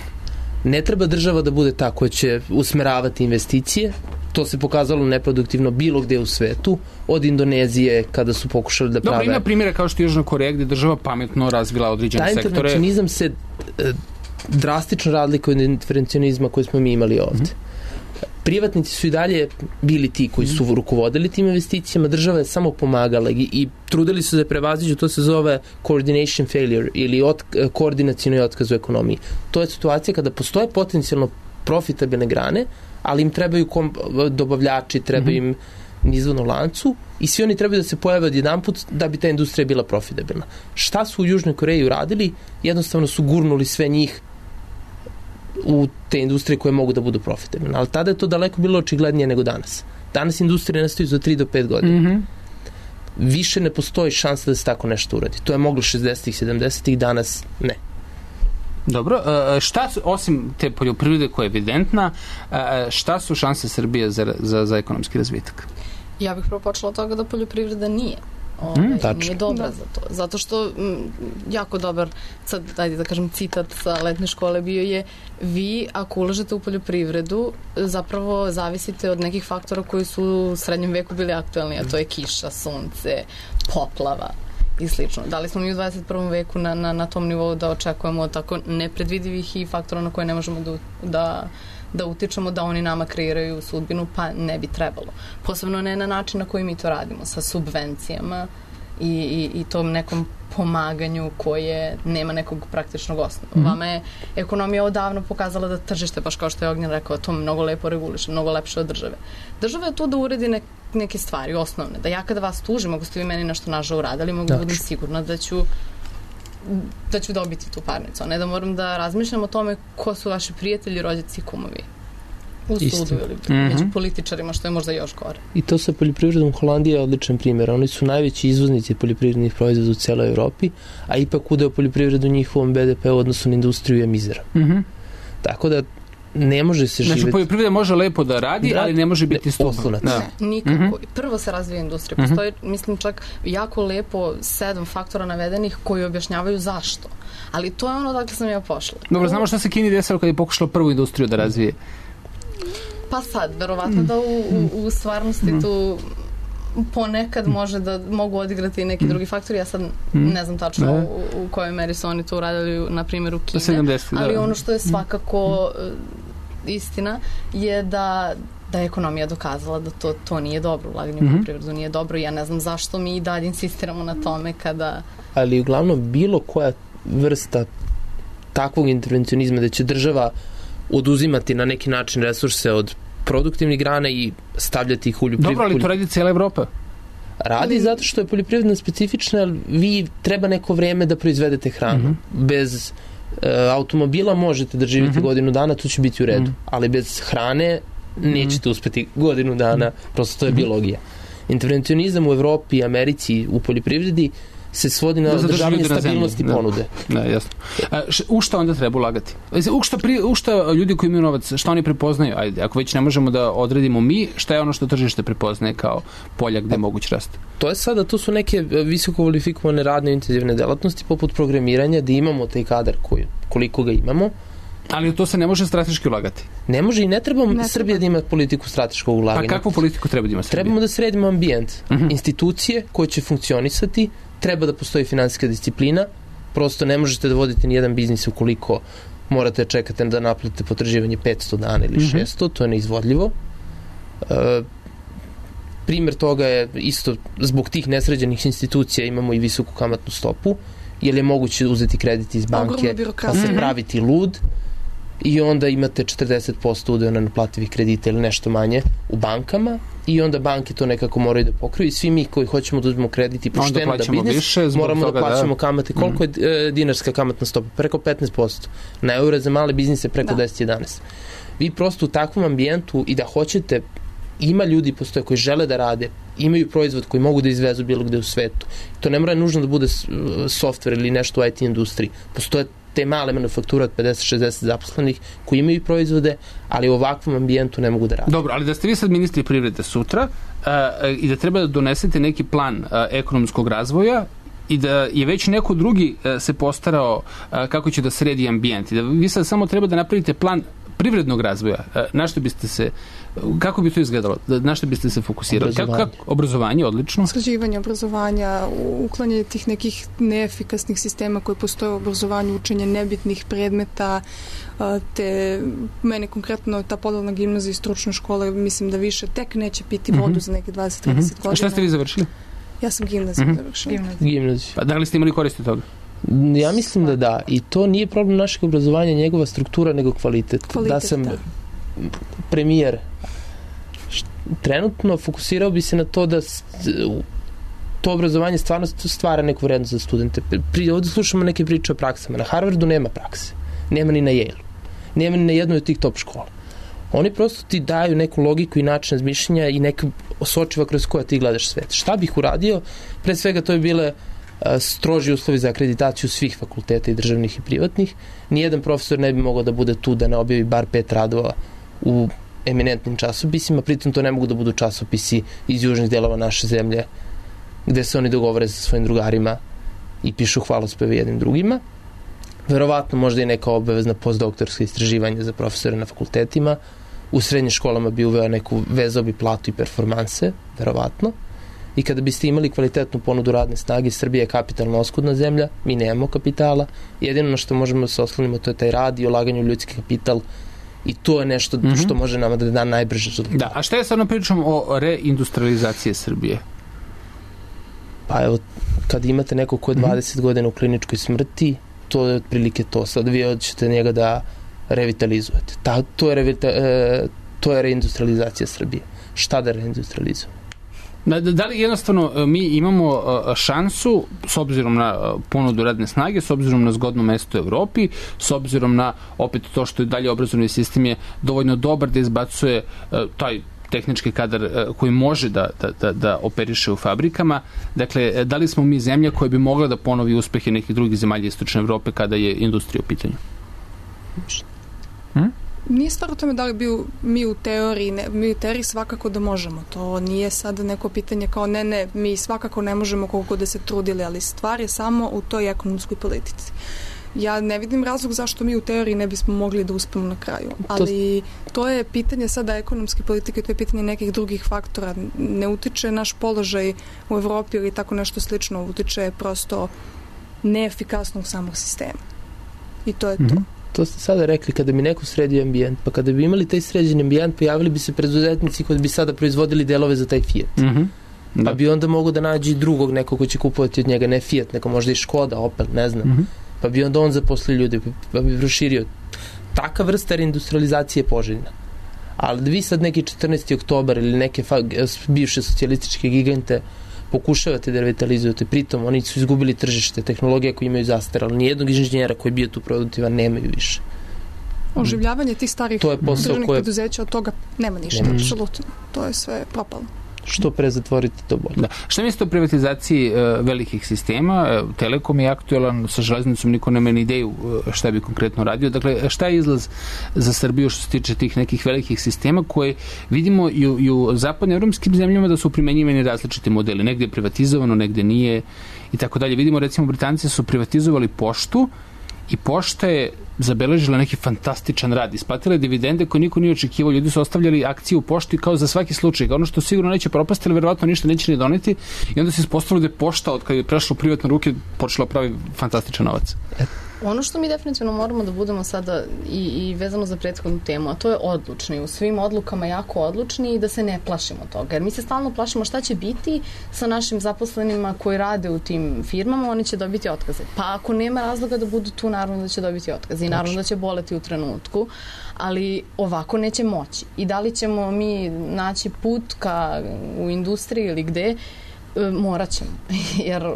Speaker 8: Ne treba država da bude ta koja će usmeravati investicije, to se pokazalo neproduktivno bilo gde u svetu, od Indonezije kada su pokušali da prave...
Speaker 4: Dobro, ima primjera kao što je Južna Koreja gde država pametno razvila određene
Speaker 8: taj
Speaker 4: sektore.
Speaker 8: Taj intervencionizam se e, drastično razlikuje od intervencionizma koji smo mi imali ovde. Mm-hmm. Privatnici su i dalje bili ti koji su mm-hmm. rukovodili tim investicijama, država je samo pomagala i, i trudili su da prevaziđu, to se zove coordination failure ili od, koordinacijni otkaz u ekonomiji. To je situacija kada postoje potencijalno profitabilne grane, ali im trebaju kom, dobavljači, treba im nizvodno lancu i svi oni trebaju da se pojave od jedan put da bi ta industrija bila profitabilna. Šta su u Južnoj Koreji uradili? Jednostavno su gurnuli sve njih u te industrije koje mogu da budu profitabilne. Ali tada je to daleko bilo očiglednije nego danas. Danas industrije nastaju za tri do pet godina. Mm-hmm. Više ne postoji šansa da se tako nešto uradi. To je moglo šezdesetih, sedamdesetih, danas ne.
Speaker 4: Dobro, šta su, osim te poljoprivrede koja je evidentna, šta su šanse Srbije za, za, za ekonomski razvitak?
Speaker 6: Ja bih prvo počela od toga da poljoprivreda nije. Ove, mm, nije dobra da. za to. Zato što m, jako dobar, sad, ajde da kažem, citat sa letne škole bio je: vi ako ulažete u poljoprivredu zapravo zavisite od nekih faktora koji su u srednjem veku bili aktuelni, a to je kiša, sunce, poplava i slično. Da li smo mi u dvadeset prvom veku na, na, na tom nivou da očekujemo tako nepredvidivih i faktora na koje ne možemo da, da, da utičemo, da oni nama kreiraju sudbinu? Pa ne bi trebalo. Posebno ne na način na koji mi to radimo, sa subvencijama i, i, i tom nekom pomaganju koje nema nekog praktičnog osnova. Mm-hmm. Vama je ekonomija odavno pokazala da tržište, baš kao što je Ognjen rekao, to mnogo lepo reguliše, mnogo lepše od države. Država je tu da uredi ne, neke stvari osnovne. Da ja kada vas tužim, ako ste vi meni nešto nažao uradili, mogu da budem sigurna da ću da ću dobiti tu parnicu, a ne da moram da razmišljam o tome ko su vaši prijatelji, rođaci i kumovi. u sudu
Speaker 8: Istina.
Speaker 6: ili
Speaker 8: Mm-hmm.
Speaker 6: među političarima, što je možda još gore.
Speaker 8: I to sa poljoprivredom Holandija je odličan primjer. Oni su najveći izvoznici poljoprivrednih proizvoda u celoj Evropi, a ipak udeo poljoprivredu u njihovom be de pe u odnosu na industriju je mizeran.
Speaker 4: Mm-hmm.
Speaker 8: Tako da ne može se živjeti...
Speaker 4: Znači, poljoprivreda može lepo da radi, ali ne može biti
Speaker 8: oslonac.
Speaker 6: Ne, nikako.
Speaker 4: Mm-hmm.
Speaker 6: Prvo se razvija industrija. Postoji, mm-hmm. mislim, čak jako lepo sedam faktora navedenih koji objašnjavaju zašto. Ali to je ono dakle sam ja pošla.
Speaker 4: Dobro, znamo šta se Kini desilo kad je pokušala prvu industriju da razvije.
Speaker 6: Pa sad, verovatno da u, u, u stvarnosti tu ponekad može da mogu odigrati i neki drugi faktori. Ja sad ne znam tačno u, u kojoj meri su oni to uradili na primjeru Kine.
Speaker 4: sedamdeset,
Speaker 6: ali
Speaker 4: da.
Speaker 6: ono što je svakako istina je da da je ekonomija dokazala da to, to nije dobro. Ulaganje u
Speaker 8: Mm-hmm.
Speaker 6: poljoprivredu nije dobro. Ja ne znam zašto mi i dalje insistiramo na tome kada...
Speaker 8: Ali uglavnom bilo koja vrsta takvog intervencionizma da će država oduzimati na neki način resurse od produktivnih grana i stavljati ih u poljoprivredu.
Speaker 4: Dobro, ali to radi cijela Evropa.
Speaker 8: Radi ali... zato što je poljoprivredna specifična, ali vi treba neko vreme da proizvedete hranu. Mm-hmm. Bez uh, automobila možete da živite mm-hmm. godinu dana, to će biti u redu. Mm-hmm. Ali bez hrane nećete mm-hmm. uspeti godinu dana, mm-hmm. prosto to je biologija. Intervencionizam u Evropi i Americi u poljoprivredi se svodi na održavanje stabilnosti ponude.
Speaker 4: Da, jasno. A, š, u šta onda treba ulagati? U šta, pri, u šta ljudi koji imaju novac, šta oni prepoznaju? Ajde, ako već ne možemo da odredimo mi, šta je ono što tržište prepoznaje kao polja gde je moguć rast?
Speaker 8: To je sada, to su neke visoko kvalifikovane radne intenzivne delatnosti poput programiranja, da imamo taj kadar koji, koliko ga imamo.
Speaker 4: Ali to se ne može strateški ulagati.
Speaker 8: Ne može i ne treba ne Srbija da ima politiku strateškog ulaganja.
Speaker 4: Pa kakvu politiku treba da ima Srbija?
Speaker 8: Trebamo da sredimo ambijent. Uh-huh. Institucije koje će funkcionisati, treba da postoji finansijska disciplina, prosto ne možete da vodite nijedan biznis ukoliko morate čekati da naplatite potraživanje petsto dana ili šesto, uh-huh. to je neizvodljivo. E, primjer toga je isto zbog tih nesređenih institucija imamo i visoku kamatnu stopu, jer je moguće uzeti kredit iz banke pa se praviti lud i onda imate četrdeset posto udeo na naplativih kredita ili nešto manje u bankama i onda banke to nekako moraju da pokriju i svi mi koji hoćemo da uzmemo kredit i pošteno da biznis, više, moramo toga, da plaćamo da. kamate. Koliko mm. je e, dinarska kamatna stopa? Preko petnaest posto. Na eure za male biznise preko da. deset jedanaest. Vi prosto u takvom ambijentu i da hoćete, ima ljudi postoje koji žele da rade, imaju proizvod koji mogu da izvezu bilo gde u svetu. To ne mora nužno da bude softver ili nešto u i te industriji. Postoje te male manufakture od pedeset šezdeset zaposlenih koji imaju proizvode, ali u ovakvom ambijentu ne mogu da rade.
Speaker 4: Dobro, ali da ste vi sad ministri privrede sutra uh, i da treba da donesete neki plan uh, ekonomskog razvoja i da je već neko drugi uh, se postarao uh, kako će da sredi ambijent i da vi sad samo treba da napravite plan privrednog razvoja, uh, na što biste se kako bi to izgledalo? Na što biste se fokusirali?
Speaker 8: Obrazovanje.
Speaker 4: Kako, kako? Obrazovanje, odlično.
Speaker 7: Sređivanje obrazovanja, uklanjanje tih nekih neefikasnih sistema koji postoje u obrazovanju, učenje nebitnih predmeta, te mene konkretno ta podalna gimnazija i stručna škola, mislim da više tek neće piti vodu mm-hmm. za neke dvadeset trideset
Speaker 4: mm-hmm.
Speaker 7: godina.
Speaker 4: A šta ste vi završili?
Speaker 7: Ja sam gimnaziju mm-hmm. završila.
Speaker 8: Gimnaziju.
Speaker 4: Pa da li ste imali koristi toga?
Speaker 8: Ja mislim da da. I to nije problem našeg obrazovanja, njegova struktura, nego kvalitet.
Speaker 7: Kvalitet,
Speaker 8: da sam
Speaker 7: da.
Speaker 8: premijer. Trenutno fokusirao bi se na to da to obrazovanje stvarno stvara neku vrednost za studente. Pri, ovdje slušamo neke priče o praksama. Na Harvardu nema prakse. Nema ni na Yale. Nema ni na jednoj od tih top škola. Oni prosto ti daju neku logiku i način razmišljanja i neka sočiva kroz koja ti gledaš svet. Šta bih uradio? Pre svega to je bile stroži uslovi za akreditaciju svih fakulteta i državnih i privatnih. Nijedan profesor ne bi mogao da bude tu da ne objavi bar pet radova u eminentnim časopisima, pritom to ne mogu da budu časopisi iz južnih delova naše zemlje gde se oni dogovore sa svojim drugarima i pišu hvalospeve jednim drugima. Verovatno možda i neka obavezna postdoktorska istraživanja za profesore na fakultetima. U srednjim školama bi uveo neku vezobi platu i performanse, verovatno. I kada biste imali kvalitetnu ponudu radne snage, Srbija je kapitalno oskudna zemlja, mi nemamo kapitala. Jedino na što možemo da se oslonimo to je taj rad i ulaganje u ljudski kapital. I to je nešto mm-hmm. što može nama da da najbrže rezultate.
Speaker 4: Da, a šta je sad pričamo o reindustrializaciji Srbije?
Speaker 8: Pa evo, kad imate neko ko je dvadeset mm-hmm. godina u kliničkoj smrti, to je otprilike to. Sad vi hoćete njega da revitalizujete. Ta, to, je revita, e, to je reindustrializacija Srbije. Šta da reindustrializujemo?
Speaker 4: Da, da li jednostavno mi imamo šansu, s obzirom na ponudu radne snage, s obzirom na zgodno mesto u Evropi, s obzirom na opet to što je dalje obrazovni sistem je dovoljno dobar da izbacuje taj tehnički kadar koji može da, da, da, da operiše u fabrikama. Dakle, da li smo mi zemlja koja bi mogla da ponovi uspehe nekih drugih zemalja istočne Evrope kada je industrija u pitanju? Hm?
Speaker 7: Nije stvar u tome da li bi mi u teoriji, ne, mi u teoriji svakako da možemo. To nije sada neko pitanje kao ne, ne, mi svakako ne možemo koliko da se trudili, ali stvar je samo u toj ekonomskoj politici. Ja ne vidim razlog zašto mi u teoriji ne bismo mogli da uspemo na kraju, ali to je pitanje sada ekonomske politike, to je pitanje nekih drugih faktora. Ne utiče naš položaj u Evropi ili tako nešto slično, utiče prosto neefikasnog samog sistema. I to je to.
Speaker 8: Mm-hmm. To ste sada rekli, kada bi neko sredio ambijent, pa kada bi imali taj sređeni ambijent, pojavili bi se preduzetnici koji bi sada proizvodili delove za taj Fiat.
Speaker 4: Mm-hmm. Da.
Speaker 8: Pa bi onda mogo da nađe drugog nekog ko će kupovati od njega, ne Fiat, neko možda i Škoda, Opel, ne znam. Mm-hmm. Pa bi onda on zaposlio ljude, pa bi proširio. Taka vrsta reindustrializacije je poželjna. Ali da vi sad neki četrnaesti oktobar ili neke fa- bivše socijalističke gigante pokušavate da revitalizujete, pritom oni su izgubili tržište, tehnologije koje imaju zastarale, nijednog inženjera koji je bio tu produktivan nemaju više.
Speaker 7: Oživljavanje tih starih državnih koje... preduzeća, od toga nema ništa, nema. Apsolutno. To je sve propalo.
Speaker 8: Što pre zatvoriti, to bolje.
Speaker 4: Da. Šta mislite o privatizaciji uh, velikih sistema? Uh, Telekom je aktualan, sa železnicom niko nema ni ideju uh, šta bi konkretno radio. Dakle, šta je izlaz za Srbiju što se tiče tih nekih velikih sistema koje vidimo i u, i u zapadnoevropskim zemljama da su primenjivani različiti modeli. Negde je privatizovano, negde nije i tako dalje. Vidimo, recimo, Britanci su privatizovali poštu i pošta je zabeležila neki fantastičan rad. Isplatila je dividende koje niko nije očekivao. Ljudi su ostavljali akcije u pošti kao za svaki slučaj. Ono što sigurno neće propasti, ali verovatno ništa neće ni doneti. I onda se ispostavilo da je pošta, od kada je prešla u privatne ruke, počela pravi fantastičan novac.
Speaker 6: Ono što mi definitivno moramo da budemo sada i, i vezano za prethodnu temu, a to je odlučni, u svim odlukama jako odlučni i da se ne plašimo toga. Jer mi se stalno plašimo šta će biti sa našim zaposlenima koji rade u tim firmama, oni će dobiti otkaze. Pa ako nema razloga da budu tu, naravno da će dobiti otkaze i naravno da će boleti u trenutku, ali ovako neće moći. I da li ćemo mi naći put ka u industriji ili gde, morat ćemo. Jer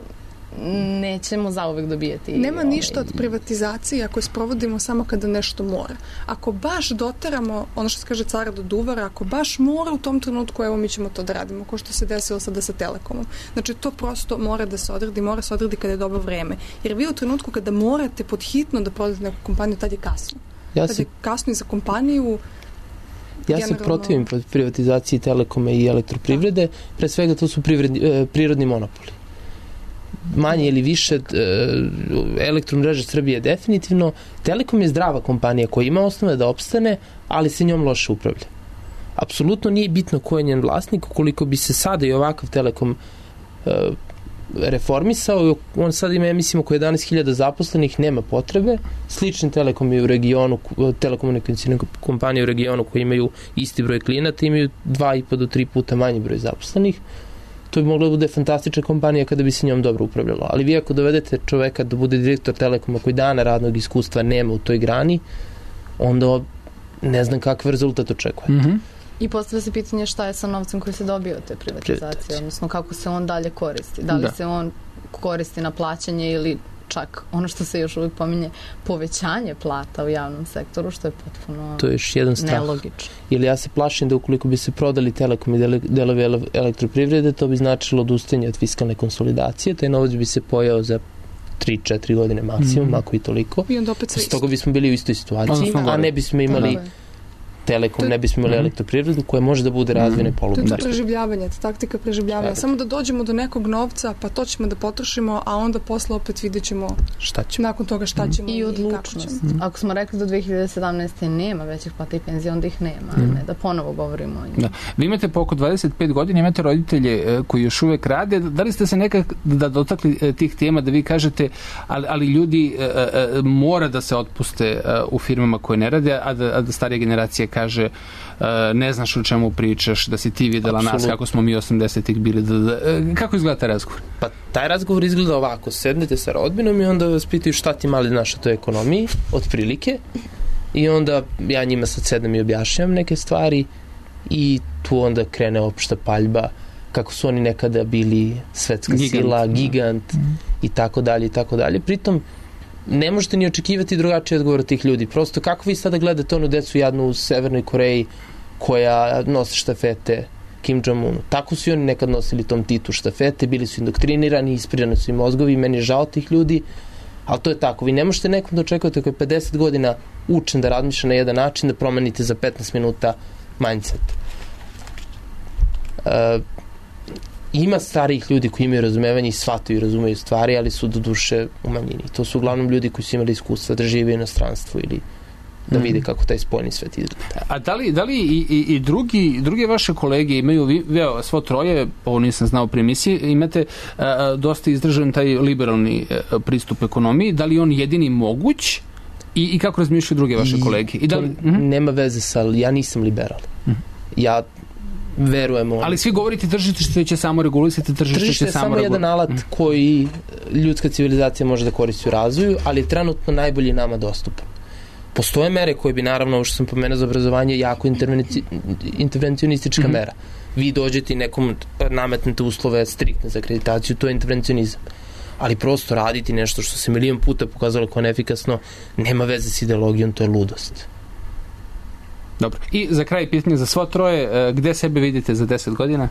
Speaker 6: nećemo zauvek dobijeti.
Speaker 7: Nema ovaj... ništa od privatizacije ako je sprovodimo samo kada nešto mora. Ako baš doteramo, ono što se kaže cara do duvara, ako baš mora u tom trenutku, evo mi ćemo to da radimo, kao što se desilo sada sa Telekomom. Znači to prosto mora da se odredi, mora se odredi kada je dobro vreme. Jer vi u trenutku kada morate podhitno da prodate neku kompaniju, tad je kasno.
Speaker 8: Ja
Speaker 7: tad
Speaker 8: se...
Speaker 7: je kasno i za kompaniju.
Speaker 8: Ja se protivim privatizaciji Telekoma i elektroprivrede. Pre svega to su privredni, eh, prirodni monopoli. Manje ili više Elektromreža Srbije definitivno. Telekom je zdrava kompanija koja ima osnove da opstane, ali se njom loše upravlja. Apsolutno nije bitno ko je njen vlasnik, ukoliko bi se sada i ovakav Telekom e, reformisao, on sada ima, ja mislim, oko jedanaest hiljada zaposlenih, nema potrebe. Slični Telekom je u regionu, telekomunikacijne kompanije u regionu koji imaju isti broj klijenata, imaju dva i po do tri puta manji broj zaposlenih. To bi mogla da bude fantastična kompanija kada bi se njom dobro upravljalo. Ali vi ako dovedete čoveka da bude direktor Telekoma koji dana radnog iskustva nema u toj grani, onda ne znam kakav rezultat očekujete.
Speaker 4: Mm-hmm.
Speaker 6: I postavlja se pitanje šta je sa novcem koji se dobio od te privatizacije, odnosno kako se on dalje koristi. Da li da. se on koristi na plaćanje ili čak ono što se još uvijek pominje, povećanje plata u javnom sektoru, što je potpuno
Speaker 8: to je još jedan strah.
Speaker 6: Nelogično.
Speaker 8: Ili ja se plašim da ukoliko bi se prodali Telekom i delovi elektroprivrede, to bi značilo odustajanje od fiskalne konsolidacije, taj novac bi se pojao za tri četiri godine maksimum, mm. ako i toliko.
Speaker 7: I onda opet sve
Speaker 8: isto. Stoga bismo bili u istoj situaciji, a ne bismo imali Telekom, ne bismo imali elektroprivredu koja može da bude razvijena i polugom.
Speaker 7: To je to preživljavanje, ta taktika preživljavanja. Evo. Samo da dođemo do nekog novca, pa to ćemo da potrošimo, a onda posle opet vidjet ćemo
Speaker 8: šta ćemo.
Speaker 7: Nakon toga šta ćemo
Speaker 6: i, i odlučnost. Mm. Ako smo rekli do dve hiljade sedamnaeste. nema većih plata i penzija, onda ih nema. Mm. Ne, da ponovo govorimo o njima. Da.
Speaker 4: Vi imate po oko dvadeset pet godina, imate roditelje koji još uvek rade. Da li ste se nekak da dotakli tih tema da vi kažete, ali, ali ljudi e, e, mora da se otpuste e, u firmama koje ne rade, a da, a da starija generacija kaže uh, ne znaš o čemu pričaš, da si ti videla Absolut. nas kako smo mi osamdesetih bili. Da, da, uh, kako izgleda taj razgovor?
Speaker 8: Pa taj razgovor izgleda ovako. Sednete sa rodbinom i onda vas pitaju šta ti mali znaš o toj ekonomiji, otprilike. I onda ja njima sad sedam i objašnjam neke stvari i tu onda krene opšta paljba kako su oni nekada bili svetska
Speaker 4: Gigant.
Speaker 8: sila, gigant
Speaker 4: mm.
Speaker 8: i tako dalje i tako dalje. Pritom, ne možete ni očekivati drugačiji odgovor od tih ljudi. Prosto, kako vi sada gledate onu decu jadnu u Severnoj Koreji koja nose štafete Kim Jong-unu? Tako su i oni nekad nosili tom Titu štafete, bili su indoktrinirani, isprirani su im mozgovi, meni je žao tih ljudi, ali to je tako. Vi ne možete nekom da očekujete koji je pedeset godina učen da razmišlja na jedan način, da promenite za petnaest minuta mindset. Uh, ima starijih ljudi koji imaju razumevanje i shvataju i razumeju stvari, ali su do duše u manjini. To su uglavnom ljudi koji su imali iskustva da žive u inostranstvu ili da vide kako taj spoljni svet izgleda.
Speaker 4: A da li, da li i, i, i drugi, druge vaše kolege imaju, vi, veo, svo troje, ovo nisam znao pri emisiji, imate a, dosta izražen taj liberalni a, pristup ekonomiji, da li on jedini moguć i, i kako razmišljaju druge vaše
Speaker 8: I
Speaker 4: kolege? I da li,
Speaker 8: to nema veze sa, ja nisam liberal. Uh-huh. Ja verujemo.
Speaker 4: Ali svi govorite tržište će samo regulisati, tržište,
Speaker 8: tržište
Speaker 4: će samo
Speaker 8: regulisati. Tržište je samo jedan alat mm. koji ljudska civilizacija može da koristi u razvoju, ali je trenutno najbolji nama dostupan. Postoje mere koje bi, naravno, ovo što sam pomenuo za obrazovanje, jako intervenci, intervencionistička mm-hmm. mera. Vi dođete i nekom nametnete uslove striktne za akreditaciju, to je intervencionizam. Ali prosto raditi nešto što se milion puta pokazalo kao neefikasno, nema veze s ideologijom, to je ludost.
Speaker 4: Dobro. I za kraj pitanje za svo troje, gde sebe vidite za deset godina?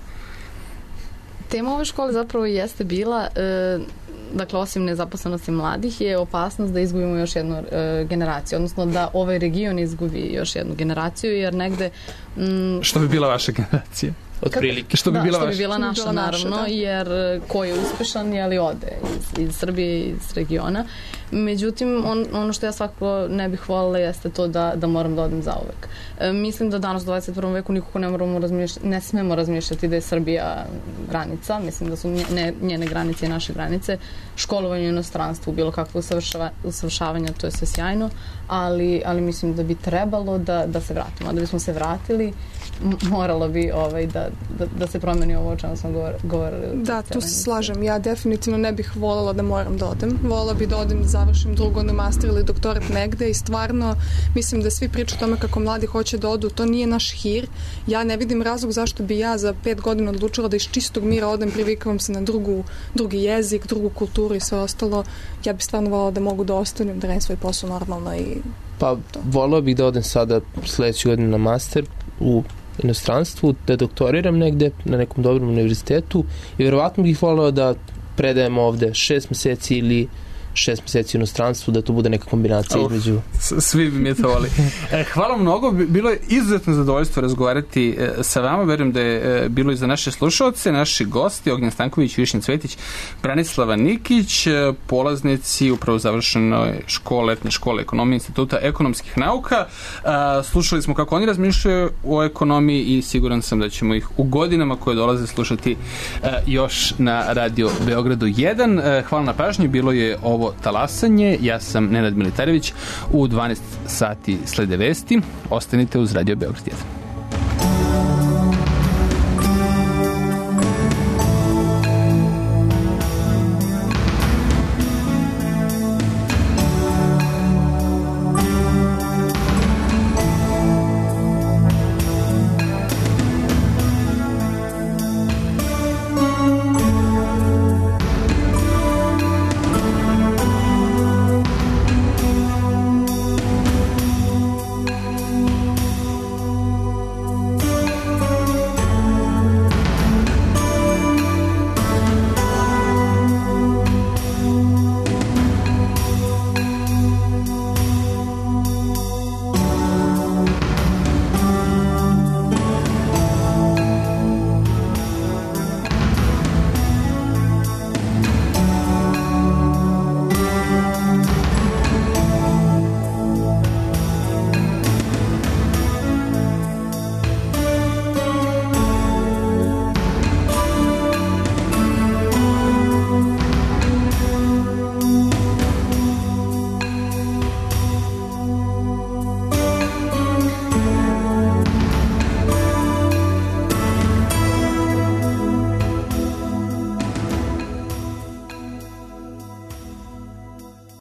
Speaker 6: Tema ove škole zapravo jeste bila, e, dakle, osim nezaposlenosti mladih, je opasnost da izgubimo još jednu e, generaciju, odnosno da ovaj region izgubi još jednu generaciju, jer negde... M,
Speaker 4: što bi bila vaša generacija?
Speaker 8: Otprilike.
Speaker 4: Što bi
Speaker 6: da,
Speaker 4: bila
Speaker 6: što
Speaker 4: vaša?
Speaker 6: bi bila naša, naravno, naša, jer ko je uspešan, je li ode iz, iz Srbije, iz regiona. Međutim, on, ono što ja svakako ne bih voljela jeste to da, da moram da odem zauvek. E, mislim da danas u dvadeset prvom veku nikako ne, moramo ne smemo razmišljati da je Srbija granica. Mislim da su njene, njene granice i naše granice. Školovanje u inostranstvu, bilo kakvo usavršava, usavršavanje, to je sve sjajno, ali, ali mislim da bi trebalo da, da se vratimo. A da bismo se vratili, moralo bi ovaj, da, da, da se promeni ovo o čemu smo govor, govorili.
Speaker 7: Da, tu se slažem. Ja definitivno ne bih voljela da moram da odem. Voljela bi da odem da završim drugo na master ili doktorat negde i stvarno mislim da svi pričaju o tome kako mladi hoće da odu. To nije naš hir. Ja ne vidim razlog zašto bi ja za pet godina odlučila da iz čistog mira odem, privikavam se na drugu, drugi jezik, drugu kulturu i sve ostalo. Ja bih stvarno voljela da mogu da ostanem, da radim svoj posao normalno i
Speaker 8: pa voleo bih da odem sada sledeće godine na master u inostranstvu, da doktoriram negde na nekom dobrom univerzitetu i verovatno bih voleo da predajem ovde šest meseci ili šest meseci u inostranstvu, da to bude neka kombinacija
Speaker 4: Uf,
Speaker 8: između...
Speaker 4: Svi bi mi je to voli. E, hvala mnogo, bilo je izuzetno zadovoljstvo razgovarati e, sa vama, verujem da je e, bilo i za naše slušalce, naši gosti, Ognjen Stanković, Višnja Cvetić, Branislava Nikić, e, polaznici upravo završene škole, etne škole ekonomije Instituta ekonomskih nauka. E, slušali smo kako oni razmišljaju o ekonomiji i siguran sam da ćemo ih u godinama koje dolaze slušati e, još na Radio Beogradu jedan. E, hvala na pažnji, bilo je ovo talasanje. Ja sam Nenad Militarević. U dvanaest sati slede vesti. Ostanite uz Radio Beograd jedan.